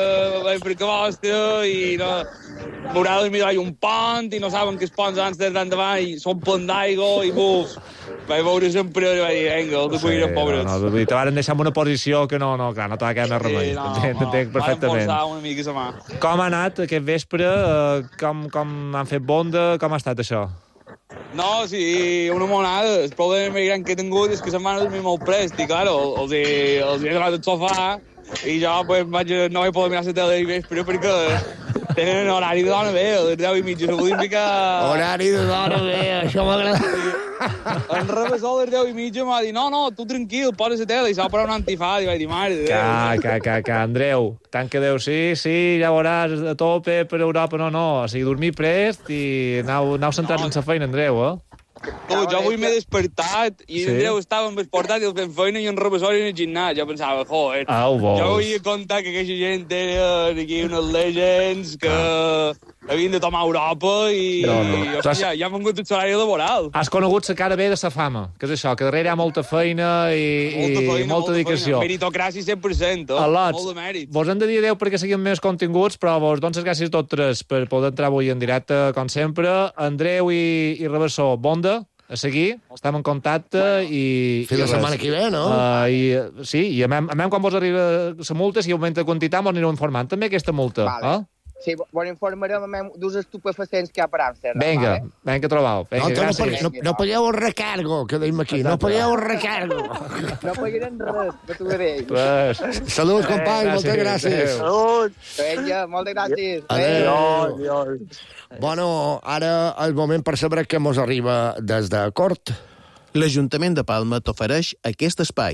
Speaker 14: ven per casa vostra i no... M'haurà de mirar un pont i no saben que els ponts abans de davant i són pont d'aigua i buf. Vaig veure sempre i vaig dir, vinga, el de cuir, pobres.
Speaker 11: No, no, te varen deixar en una posició que no, no, clar, no te va quedar més remei.
Speaker 14: Sí, no,
Speaker 11: T'entenc
Speaker 14: no,
Speaker 11: perfectament.
Speaker 14: Van forçar una mica la mà.
Speaker 11: Com ha anat aquest vespre? Uh, com, com han fet bonda? Com ha estat això?
Speaker 14: No, sí, una monada. El problema més gran que he tingut és que se'm van dormir molt prest i, claro, els he, els he agafat el sofà i jo pues, vaig, no vaig poder mirar la tele de vespre perquè tenen horari de dona bé, a les deu i mitja se podien ficar...
Speaker 4: Horari de dona bé, això m'agrada.
Speaker 14: En rebessó a les deu i mitja m'ha dit, no, no, tu tranquil, posa la tele, i s'ha parat un antifaz, i vaig dir, mare de Déu.
Speaker 11: Ca, ca, ca, ca, Andreu, tant que Déu, sí, sí, ja veuràs, a tope per Europa, no, no, o sigui, dormir prest i anau, anau centrats en la feina, Andreu, eh?
Speaker 14: Tu, jo avui m'he despertat i
Speaker 11: Sí?
Speaker 14: en Andreu estava amb el portàtil fent feina i en rebessó en el gimnàs. Jo pensava, joder,
Speaker 11: Au, vols.
Speaker 14: jo volia contar que aquesta gent eren aquí unes legends que havien de tomar Europa i,
Speaker 11: No, no.
Speaker 14: i hòstia, ja han vengut el salari laboral.
Speaker 11: Has conegut la cara bé de la fama, que és això, que darrere hi ha molta feina i
Speaker 14: Molta
Speaker 11: i
Speaker 14: feina,
Speaker 11: molta dedicació.
Speaker 14: feina. Meritocràcia cent per cent, oh?
Speaker 11: Alots,
Speaker 14: Molt de mèrit.
Speaker 11: vos hem de dir adeu perquè seguim més continguts, però vos dones les gràcies tots tres per poder entrar avui en directe, com sempre. Andreu i, i Rabassó, bonda, a seguir, estem en contacte bueno, i...
Speaker 4: Fins la setmana que ve, no?
Speaker 11: Uh, i, sí, i a mem, a mem quan vos arriba la multa, si augmenta la quantitat, mos anireu informant també aquesta multa.
Speaker 12: Vale.
Speaker 11: Eh?
Speaker 12: Sí, vos informarem d'uns estupefacents que hi ha per Amsterdam.
Speaker 11: Vinga,
Speaker 12: vale?
Speaker 11: vinga, trobau. Vinga,
Speaker 4: No, no,
Speaker 11: gràcies.
Speaker 4: no, no pagueu el recargo, que deim aquí. No pagueu el recargo.
Speaker 12: No pagarem res, que t'ho diré.
Speaker 11: Res.
Speaker 4: Salut, company, moltes gràcies.
Speaker 12: Salut. Vinga, moltes gràcies.
Speaker 4: Adéu. Bueno, ara el moment per saber què mos arriba des de Cort.
Speaker 15: L'Ajuntament de Palma t'ofereix aquest espai.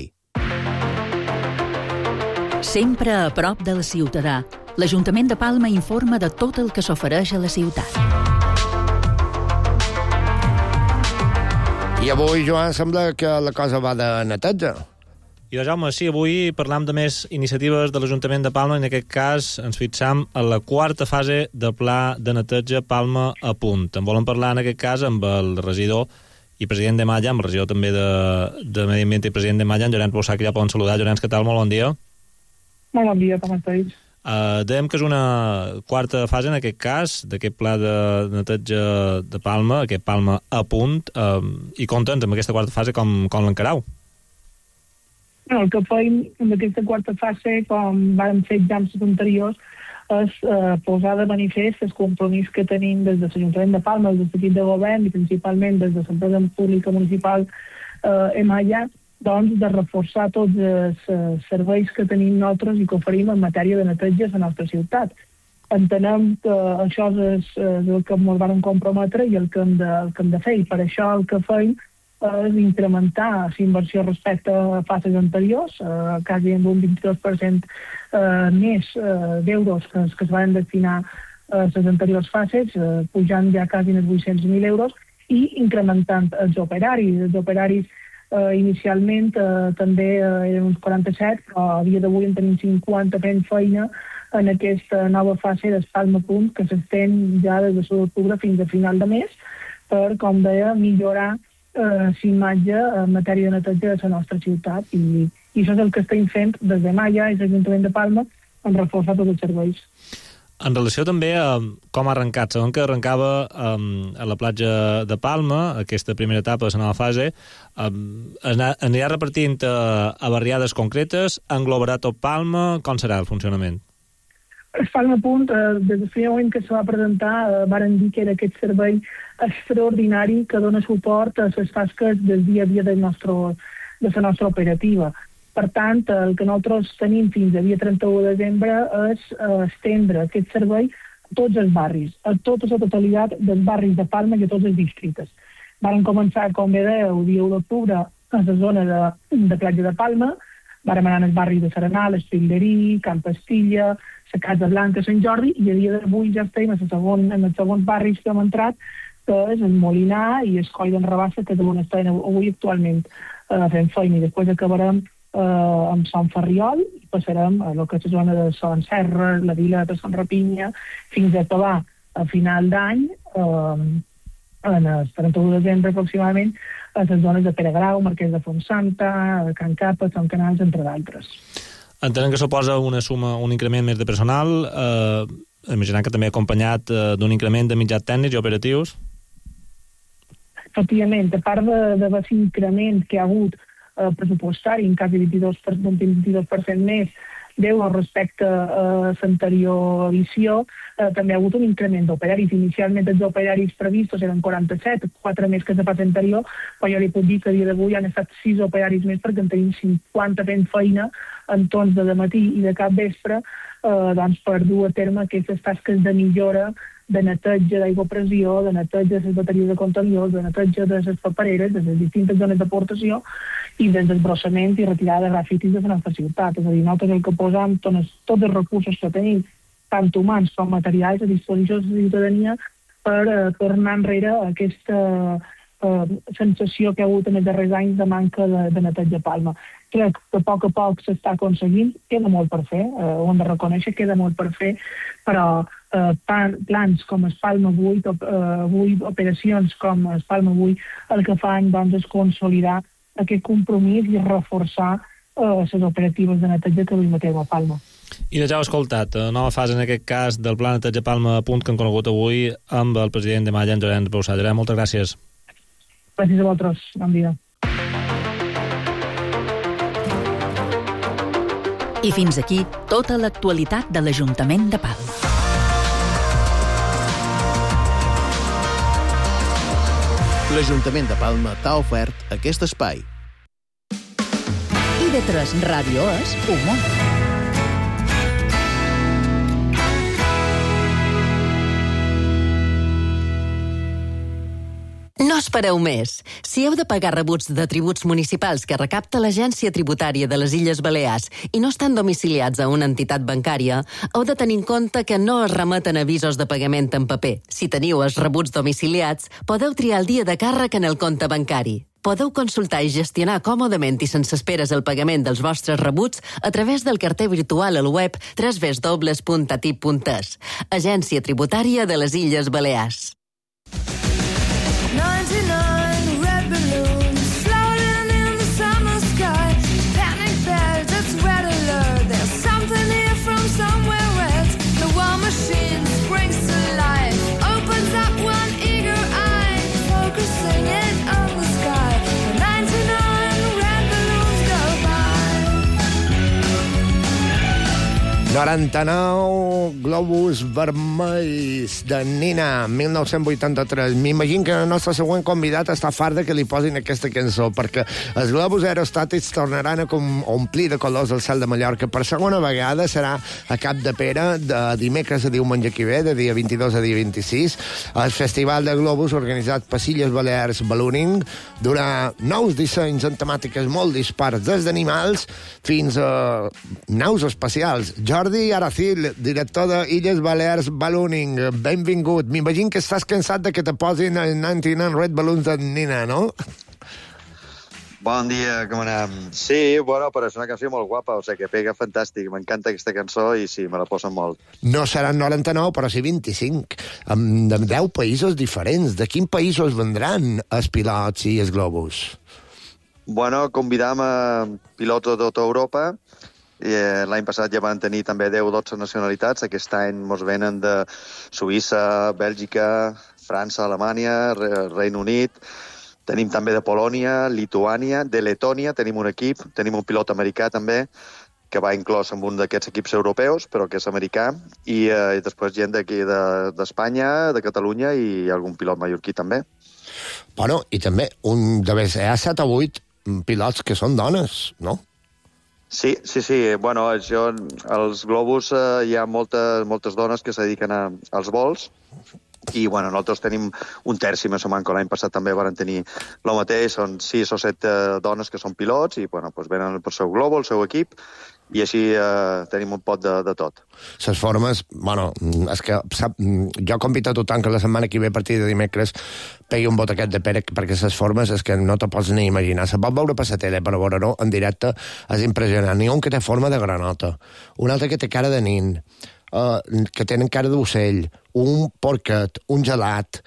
Speaker 2: Sempre a prop del ciutadà, l'Ajuntament de Palma informa de tot el que s'ofereix a la ciutat.
Speaker 4: I avui, Joan, sembla que la cosa va de neteja.
Speaker 11: I doncs, home, sí, avui parlam de més iniciatives de l'Ajuntament de Palma. En aquest cas ens fixam a la quarta fase del pla de neteja Palma a punt. En volen parlar, en aquest cas, amb el regidor i president de Malla, amb el regidor també de, de Medi Ambient i president de Malla, en Llorenç Bossà, que ja poden saludar. Llorenç, què tal? Molt bon dia.
Speaker 16: Molt bon dia, com estàs?
Speaker 11: Uh, dèiem que és una quarta fase, en aquest cas, d'aquest pla de neteja de Palma, aquest Palma a punt, uh, i conta'ns amb aquesta quarta fase com, com l'encarau.
Speaker 16: No, el que feim amb aquesta quarta fase, com vam fer ja amb les anteriors, és eh, posar de manifest el compromís que tenim des de l'Ajuntament de Palma, des de l'equip de govern i principalment des de l'empresa pública municipal eh, EMAIA, doncs, de reforçar tots els eh, serveis que tenim nosaltres i que oferim en matèria de neteja a la nostra ciutat. Entenem que això és, és el que ens vam comprometre i el que, hem de, el que hem de fer, i per això el que feim és incrementar la inversió respecte a fases anteriors, eh, quasi amb un vint-i-dos per cent eh, més eh, d'euros que, que es van destinar a les anteriors fases, eh, pujant ja quasi els vuit-cents mil euros, i incrementant els operaris. Els operaris eh, inicialment eh, també eh, eren uns quaranta-set, però a dia d'avui en tenim cinquanta fent feina en aquesta nova fase d'Espalma Punt, que s'estén ja des de l'octubre fins a final de mes, per, com deia, millorar eh, l'imatge en matèria de neteja de la nostra ciutat, i, i això és el que estem fent des de Malla i l'Ajuntament de Palma en reforçar tots els serveis.
Speaker 11: En relació també a com ha arrencat, sabem que arrencava um, a la platja de Palma, aquesta primera etapa de la nova fase, um, anirà repartint a, a barriades concretes, englobarà tot Palma, com serà el funcionament?
Speaker 16: El Palma Punt, eh, des del primer moment que se va presentar, eh, varen dir que era aquest servei extraordinari que dona suport a les tasques del dia a dia del nostre, de la nostra operativa. Per tant, el que nosaltres tenim fins a dia trenta-u de desembre és eh, estendre aquest servei a tots els barris, a tota la totalitat dels barris de Palma i a tots els districtes. Varen començar, com bé dèieu, el dia u d'octubre a la zona de, de platja de Palma, vàrem anar als barris de Serenal, Espillerí, Camp Estilla, la Casa Blanca, Sant Jordi, i a dia d'avui ja estem en, segon, en els segons barris que hem entrat, que és el Molinar i el Coll d'en Rabassa, que és on estem avui actualment eh, fent feina, i després acabarem eh, amb Sant Ferriol i passarem a lo que és la zona de Sant Serra, la vila de Sant Rapinya, fins a acabar a final d'any, eh, en el trenta-u de desembre aproximadament, a les zones de Peregrau, Marquès de Fontsanta, Can Capa, Sant Canals, entre d'altres.
Speaker 11: Entenem que suposa una suma, un increment més de personal, eh, imaginant que també acompanyat eh, d'un increment de mitjans tècnics i operatius?
Speaker 16: Efectivament, a part de, de l'increment que hi ha hagut eh, pressupostari, en cas de vint-i-dos per cent, vint-i-dos per cent més d'euros respecte a l'anterior edició, eh, també ha hagut un increment d'operaris. Inicialment els operaris previstos eren quaranta-set, quatre més que la fase anterior, però jo li puc dir que a dia d'avui han estat sis operaris més perquè en tenim cinquanta fent feina en torns de matí i de cap vespre, eh, doncs per dur a terme aquestes tasques de millora, de neteja d'aigua pressió, de neteja de les bateries de contenidors, de neteja de les papereres, de les distintes zones d'aportació i des desbrossament i retirada de grafitis de la nostra ciutat. És a dir, nosaltres el que posam tots, tots els recursos que tenim, tant humans com materials, a disposició de la ciutadania per eh, tornar enrere aquesta eh, sensació que ha hagut en els darrers anys de manca de, de neteja a Palma. Crec que a poc a poc s'està aconseguint, queda molt per fer, eh, ho hem de reconèixer, queda molt per fer, però eh, plans com es Palma avui, eh, avui operacions com es Palma avui, el que fan doncs, és consolidar aquest compromís i reforçar eh, les operatives de neteja que avui mateix a Palma.
Speaker 11: I ja heu escoltat, nova fase en aquest cas del Pla Neteja Palma a punt que hem conegut avui amb el president de Malla, en Llorenç Broussard. Llorenç, moltes gràcies.
Speaker 16: Gràcies a vosaltres. Bon dia.
Speaker 2: I fins aquí tota l'actualitat de l'Ajuntament de Palma.
Speaker 15: L'Ajuntament de Palma t'ha ofert aquest espai.
Speaker 2: I de tres Ràdio és humor.
Speaker 7: No espereu més. Si heu de pagar rebuts de tributs municipals que recapta l'Agència Tributària de les Illes Balears i no estan domiciliats a una entitat bancària, heu de tenir en compte que no es remeten avisos de pagament en paper. Si teniu els rebuts domiciliats, podeu triar el dia de càrrec en el compte bancari. Podeu consultar i gestionar còmodament i sense esperes el pagament dels vostres rebuts a través del carter virtual al web w w w punt a t i p punt e s. Agència Tributària de les Illes Balears.
Speaker 17: ninety-nine red balloons floating in the summer sky. Panic bells, it's red alert. There's something here from somewhere else. The war machine springs to life, opens up one eager eye, focusing in on the sky. The ninety-nine red balloons go by.
Speaker 4: noranta-nou globus vermells de Nina, mil nou-cents vuitanta-tres. M'imagino que el nostre següent convidat està fart de que li posin aquesta cançó, perquè els globus aerostàtics tornaran a omplir de colors el cel de Mallorca. Per segona vegada serà a Cap de Pere, de dimecres a diumenge que ve, de dia vint-i-dos a dia vint-i-sis. El Festival de Globus, organitzat per Illes Balears Ballooning, durà nous dissenys en temàtiques molt dispars, des d'animals fins a naus espacials. Jordi Aracil, director de Illes Balears Ballooning, benvingut. M'imagino que estàs cansat de que te posin el noranta-nou Red Balloons de Nina, no?
Speaker 18: Bon dia, com anem? Sí, bueno, però és una cançó molt guapa, o sigui que pega fantàstic. M'encanta aquesta cançó i sí, me la posen molt.
Speaker 4: No seran noranta-nou, però sí vint-i-cinc, amb de deu països diferents. De quins països vendran els pilots i els globus?
Speaker 18: Bueno, convidam a pilots de tota Europa. L'any passat ja van tenir també deu o dotze nacionalitats. Aquest any ens venen de Suïssa, Bèlgica, França, Alemanya, Regne Unit. Tenim també de Polònia, Lituània, de Letònia, tenim un equip, tenim un pilot americà també, que va inclòs en un d'aquests equips europeus, però que és americà, i, eh, i després gent d'aquí d'Espanya, de, de Catalunya i algun pilot mallorquí també.
Speaker 4: Bueno, i també un de vegades hi ha set o vuit pilots que són dones, no?
Speaker 18: Sí, sí, sí. Bueno, jo, als globus eh, hi ha moltes, moltes dones que se dediquen a, als vols, i bueno, nosaltres tenim un terci més o menys, l'any passat també van tenir el mateix, són sis o set eh, dones que són pilots i bueno, pues venen per seu globo, el seu equip, i així eh, tenim un pot de, de tot.
Speaker 4: Les formes, bueno, és que sap, jo convido a tothom que la setmana que ve a partir de dimecres pegui un bot aquest de pere, perquè les formes és que no te pots ni imaginar. Se pot veure per la tele, però veure-ho en directe és impressionant. N'hi ha un que té forma de granota, un altre que té cara de nin, Uh, que tenen cara d'ocell, un porquet, un gelat,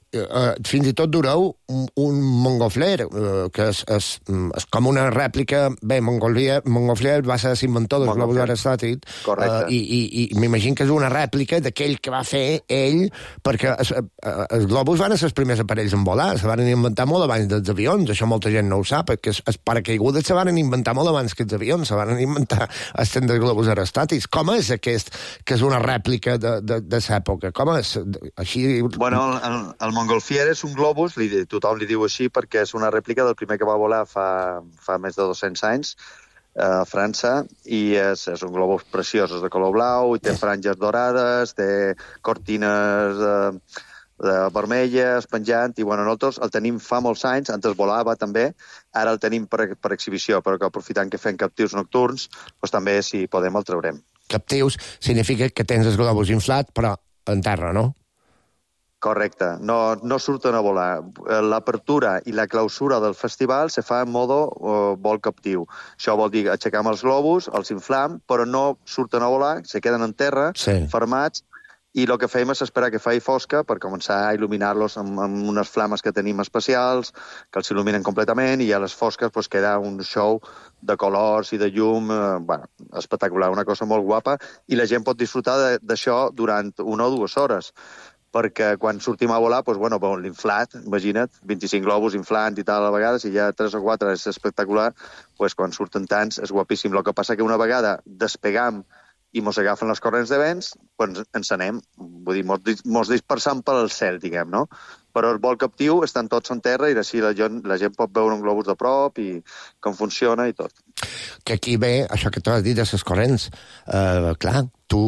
Speaker 4: eh, fins i tot dureu un, un Montgolfier, eh, que és, és, és com una rèplica... Bé, Montgolfier, Montgolfier va ser l'inventor dels globus aerostàtics,
Speaker 18: Correcte.
Speaker 4: eh, i, i, i m'imagino que és una rèplica d'aquell que va fer ell, perquè els, eh, els globus van ser els primers aparells en volar, se van inventar molt abans dels avions, això molta gent no ho sap, perquè els, els paracaigudes se van inventar molt abans que els avions, se van inventar els globus aerostàtics. Com és aquest, que és una rèplica de, de, de l'època? Com és? Així...
Speaker 18: Bueno, el, el, el Montgolfier és un globus, li, tothom li diu així perquè és una rèplica del primer que va volar fa, fa més de dos-cents anys a França, i és, és un globus preciós, és de color blau, i té franges dorades, té cortines de, de vermelles penjant, i bueno, nosaltres el tenim fa molts anys, antes volava també, ara el tenim per, per exhibició, però que aprofitant que fem captius nocturns, doncs també, si podem, el traurem.
Speaker 4: Captius significa que tens el globus inflat, però en terra, no?
Speaker 18: Correcte, no, no surten a volar. L'apertura i la clausura del festival se fa en modo uh, vol captiu. Això vol dir aixecam els globus, els inflam, però no surten a volar, se queden en terra,
Speaker 4: sí.
Speaker 18: fermats, i el que fem és esperar que faci fosca per començar a il·luminar-los amb, amb unes flames que tenim especials, que els il·luminen completament, i a les fosques pues, queda un show de colors i de llum, eh, bueno, espectacular, una cosa molt guapa, i la gent pot disfrutar d'això durant una o dues hores, perquè quan sortim a volar, doncs, bueno, l'inflat, imagina't, vint-i-cinc globus inflant i tal a la vegada, si hi ha tres o quatre és espectacular, doncs quan surten tants és guapíssim. El que passa que una vegada despegam i mos agafen les corrents de vents, doncs ens anem, vull dir, mos, mos dispersam pel cel, diguem, no? Però el vol captiu estan tots en terra i així la gent, la gent pot veure un globus de prop i com funciona i tot.
Speaker 4: Que aquí ve, això que tu has dit de les corrents, eh, clar,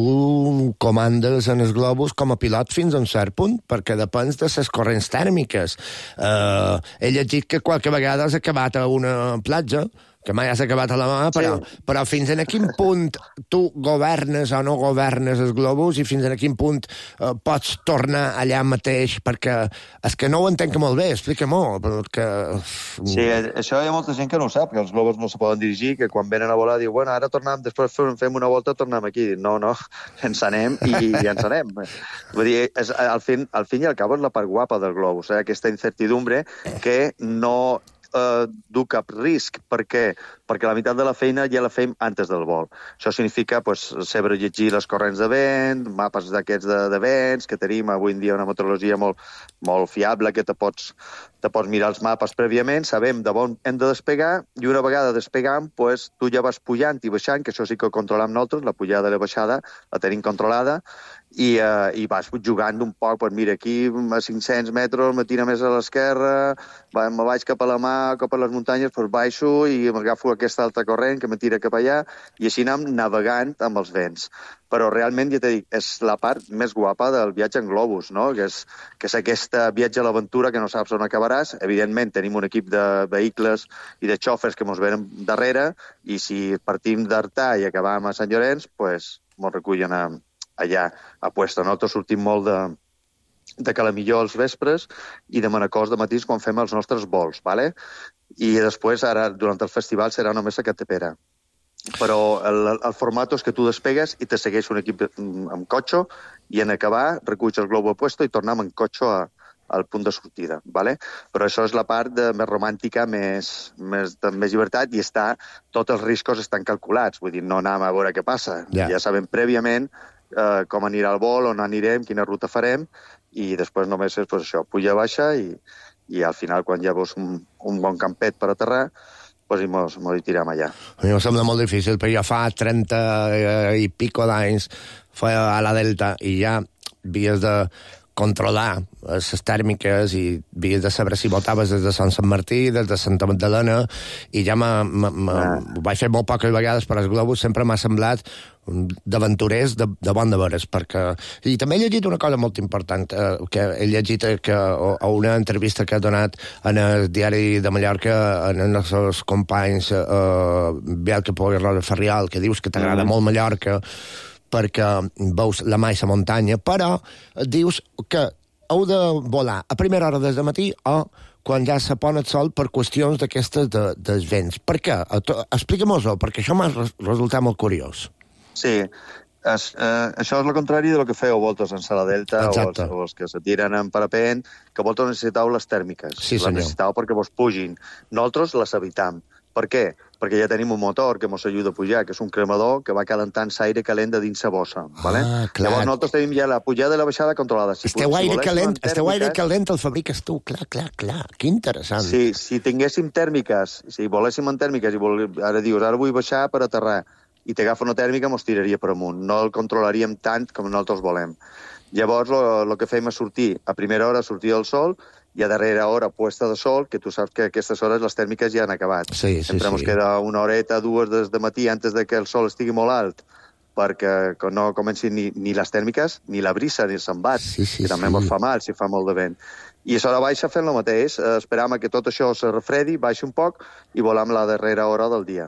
Speaker 4: tu comandes en els globus com a pilot fins a un cert punt, perquè depens de les corrents tèrmiques. Eh, he llegit que qualque vegada has acabat a una platja, que mai has acabat a la mà, però, sí. però fins a quin punt tu governes o no governes els globus i fins a quin punt eh, pots tornar allà mateix, perquè és que no ho entenc molt bé, explica-m'ho. Perquè...
Speaker 18: Sí, això hi ha molta gent que no ho sap, que els globus no se poden dirigir, que quan venen a volar diu, bueno, ara tornem, després fem una volta, tornem aquí. No, no, ens anem i, i ens anem. Vull dir, és, al, fin, al fin i al cap és la part guapa del globus, eh? Aquesta incertidumbre que no... Uh, dur cap risc. Per què? Perquè la meitat de la feina ja la fem antes del vol. Això significa pues, saber llegir les corrents de vent, mapes d'aquests de, de vents, que tenim avui en dia una meteorologia molt, molt fiable, que te pots, te pots mirar els mapes prèviament, sabem de on hem de despegar, i una vegada despegam, pues, tu ja vas pujant i baixant, que això sí que ho controlam nosaltres, la pujada i la baixada la tenim controlada, i, uh, i vas jugant un poc, pues mira, aquí a cinc-cents metres me tira més a l'esquerra, me vaig cap a la mà, cap a les muntanyes, pues baixo i m'agafo aquesta altra corrent que me tira cap allà, i així anem navegant amb els vents. Però realment, ja t'he dit, és la part més guapa del viatge en globus, no? Que és, que és aquesta viatge a l'aventura que no saps on acabaràs. Evidentment, tenim un equip de vehicles i de xòfers que mos venen darrere, i si partim d'Artà i acabam a Sant Llorenç, pues, mos recullen a, allà a Puesto. Nosaltres sortim molt de, de Calamilló als vespres i de Manacors de matins quan fem els nostres vols, ¿vale? I després, ara, durant el festival, serà només a Catepera. Però el, el format és que tu despegues i te segueix un equip amb cotxe i en acabar reculls el globo a Puesto i tornem en cotxe a, al punt de sortida, ¿vale? Però això és la part de, més romàntica, més, més, de més llibertat, i està, tots els riscos estan calculats, vull dir, no anem a veure què passa.
Speaker 4: Yeah.
Speaker 18: Ja sabem prèviament eh, com anirà el vol, on anirem, quina ruta farem, i després només és pues, això, puja-baixa, i, i al final, quan ja veus un, un bon campet per aterrar, pues, i mos, mos hi tirem allà.
Speaker 4: A mi em sembla molt difícil, perquè ja fa trenta i pico d'anys fue a la Delta i ja havies de controlar les tèrmiques i havies de saber si votaves des de Sant Sant Martí, des de Santa Magdalena, i ja m'ha, m'ha, ah. ho vaig fer molt poques vegades, però els globus sempre m'ha semblat d'aventurers de, de bon de veres, perquè... I també he llegit una cosa molt important, eh, que he llegit que, a una entrevista que ha donat en el diari de Mallorca en els seus companys eh, Biel Capó i Rosa Ferriol, que dius que t'agrada mm. molt Mallorca, perquè veus la mà i la muntanya, però dius que heu de volar a primera hora des de matí o quan ja se pon el sol per qüestions d'aquestes de, dels vents. Per què? Explica-mos-ho, perquè això m'ha resultat molt curiós.
Speaker 18: Sí, Es, eh, això és el contrari del que feu vosaltres en Sala Delta o els, o els que se tiren en parapent, que vosaltres necessiteu les tèrmiques.
Speaker 4: Sí,
Speaker 18: les
Speaker 4: senyor.
Speaker 18: necessiteu perquè vos pugin. Nosaltres les evitam. Per què? Perquè ja tenim un motor que ens ajuda a pujar, que és un cremador que va calentant l'aire calent de dins la bossa. Ah, vale?
Speaker 4: clar.
Speaker 18: Llavors nosaltres tenim ja la pujada i la baixada controlada. Si,
Speaker 4: Esteu
Speaker 18: si
Speaker 4: aire
Speaker 18: voléssim
Speaker 4: calent,
Speaker 18: amb
Speaker 4: esteu aire
Speaker 18: tèrmiques-
Speaker 4: calent el fabriques tu, clar, clar, clar. Que interessant.
Speaker 18: Sí, si tinguéssim tèrmiques, si voléssim en tèrmiques i vol... ara dius, ara vull baixar per aterrar, i t'agafa una tèrmica, mos tiraria per amunt. No el controlaríem tant com nosaltres volem. Llavors, el que fem és sortir, a primera hora sortir el sol, i a darrera hora puesta de sol, que tu saps que a aquestes hores les tèrmiques ja han acabat.
Speaker 4: Sí, sí,
Speaker 18: Sempre
Speaker 4: sí.
Speaker 18: ens queda una horeta, dues des de matí, antes de que el sol estigui molt alt, perquè que no comencin ni, ni les tèrmiques, ni la brisa, ni el sambat, sí, sí, que també
Speaker 4: sí.
Speaker 18: ens fa mal si fa molt de vent. I a l'hora baixa fent el mateix, eh, esperam que tot això se refredi, baixi un poc i volam la darrera hora del dia.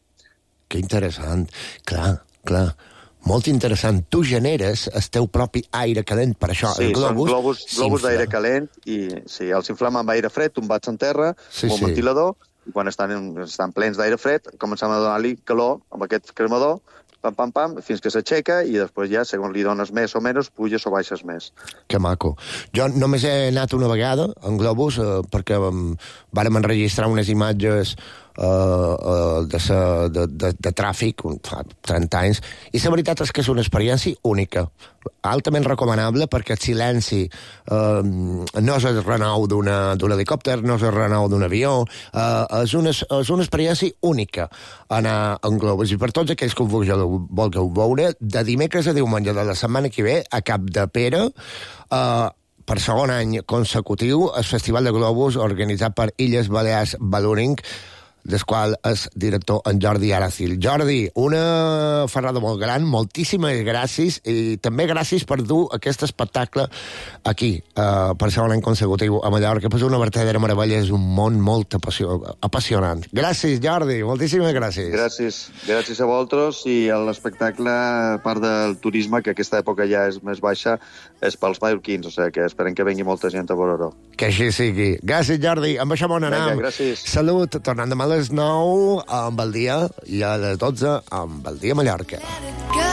Speaker 4: Que interessant. Clar, clar. Molt interessant. Tu generes el teu propi aire calent, per això
Speaker 18: Sí,
Speaker 4: el
Speaker 18: són
Speaker 4: globus
Speaker 18: globus, globus
Speaker 4: s'infla.
Speaker 18: d'aire calent i sí, els inflam amb aire fred, tombats en terra,
Speaker 4: Sí,
Speaker 18: amb un
Speaker 4: sí.
Speaker 18: ventilador, i quan estan, en, estan plens d'aire fred, comencem a donar-li calor amb aquest cremador, pam, pam, pam, fins que s'aixeca i després ja, segons li dones més o menys, puges o baixes més.
Speaker 4: Que maco. Jo només he anat una vegada en globus eh, perquè um, vàrem enregistrar unes imatges uh, uh, de, sa, de, de, de tràfic fa trenta anys, i la veritat és que és una experiència única, altament recomanable, perquè el silenci uh, no és el renou d'una- d'un helicòpter, no és el renou d'un avió, uh, és, una, és una experiència única anar en globus, i per tots aquells que ho vulgueu, vulgueu veure, de dimecres a diumenge de la setmana que ve, a Capdepera, uh, per segon any consecutiu, el Festival de Globus organitzat per Illes Balears Ballooning, del qual és director en Jordi Aracil. Jordi, una ferrada molt gran, moltíssimes gràcies, i també gràcies per dur aquest espectacle aquí, uh, per segon any consecutiu a Mallorca, que és una verdadera meravella, és un món molt apassió- apassionant. Gràcies, Jordi, moltíssimes gràcies.
Speaker 18: Gràcies. Gràcies a vosaltres, i l'espectacle, a part del turisme, que aquesta època ja és més baixa, és pels mallorquins, o sigui que esperem que vengui molta gent a veure-ho.
Speaker 4: Que així sigui. Gràcies, Jordi. Amb això bon anam.
Speaker 18: Vinga, gràcies.
Speaker 4: Salut. Tornant demà a les nou amb el dia, i a les dotze amb el dia Mallorca.
Speaker 17: Go.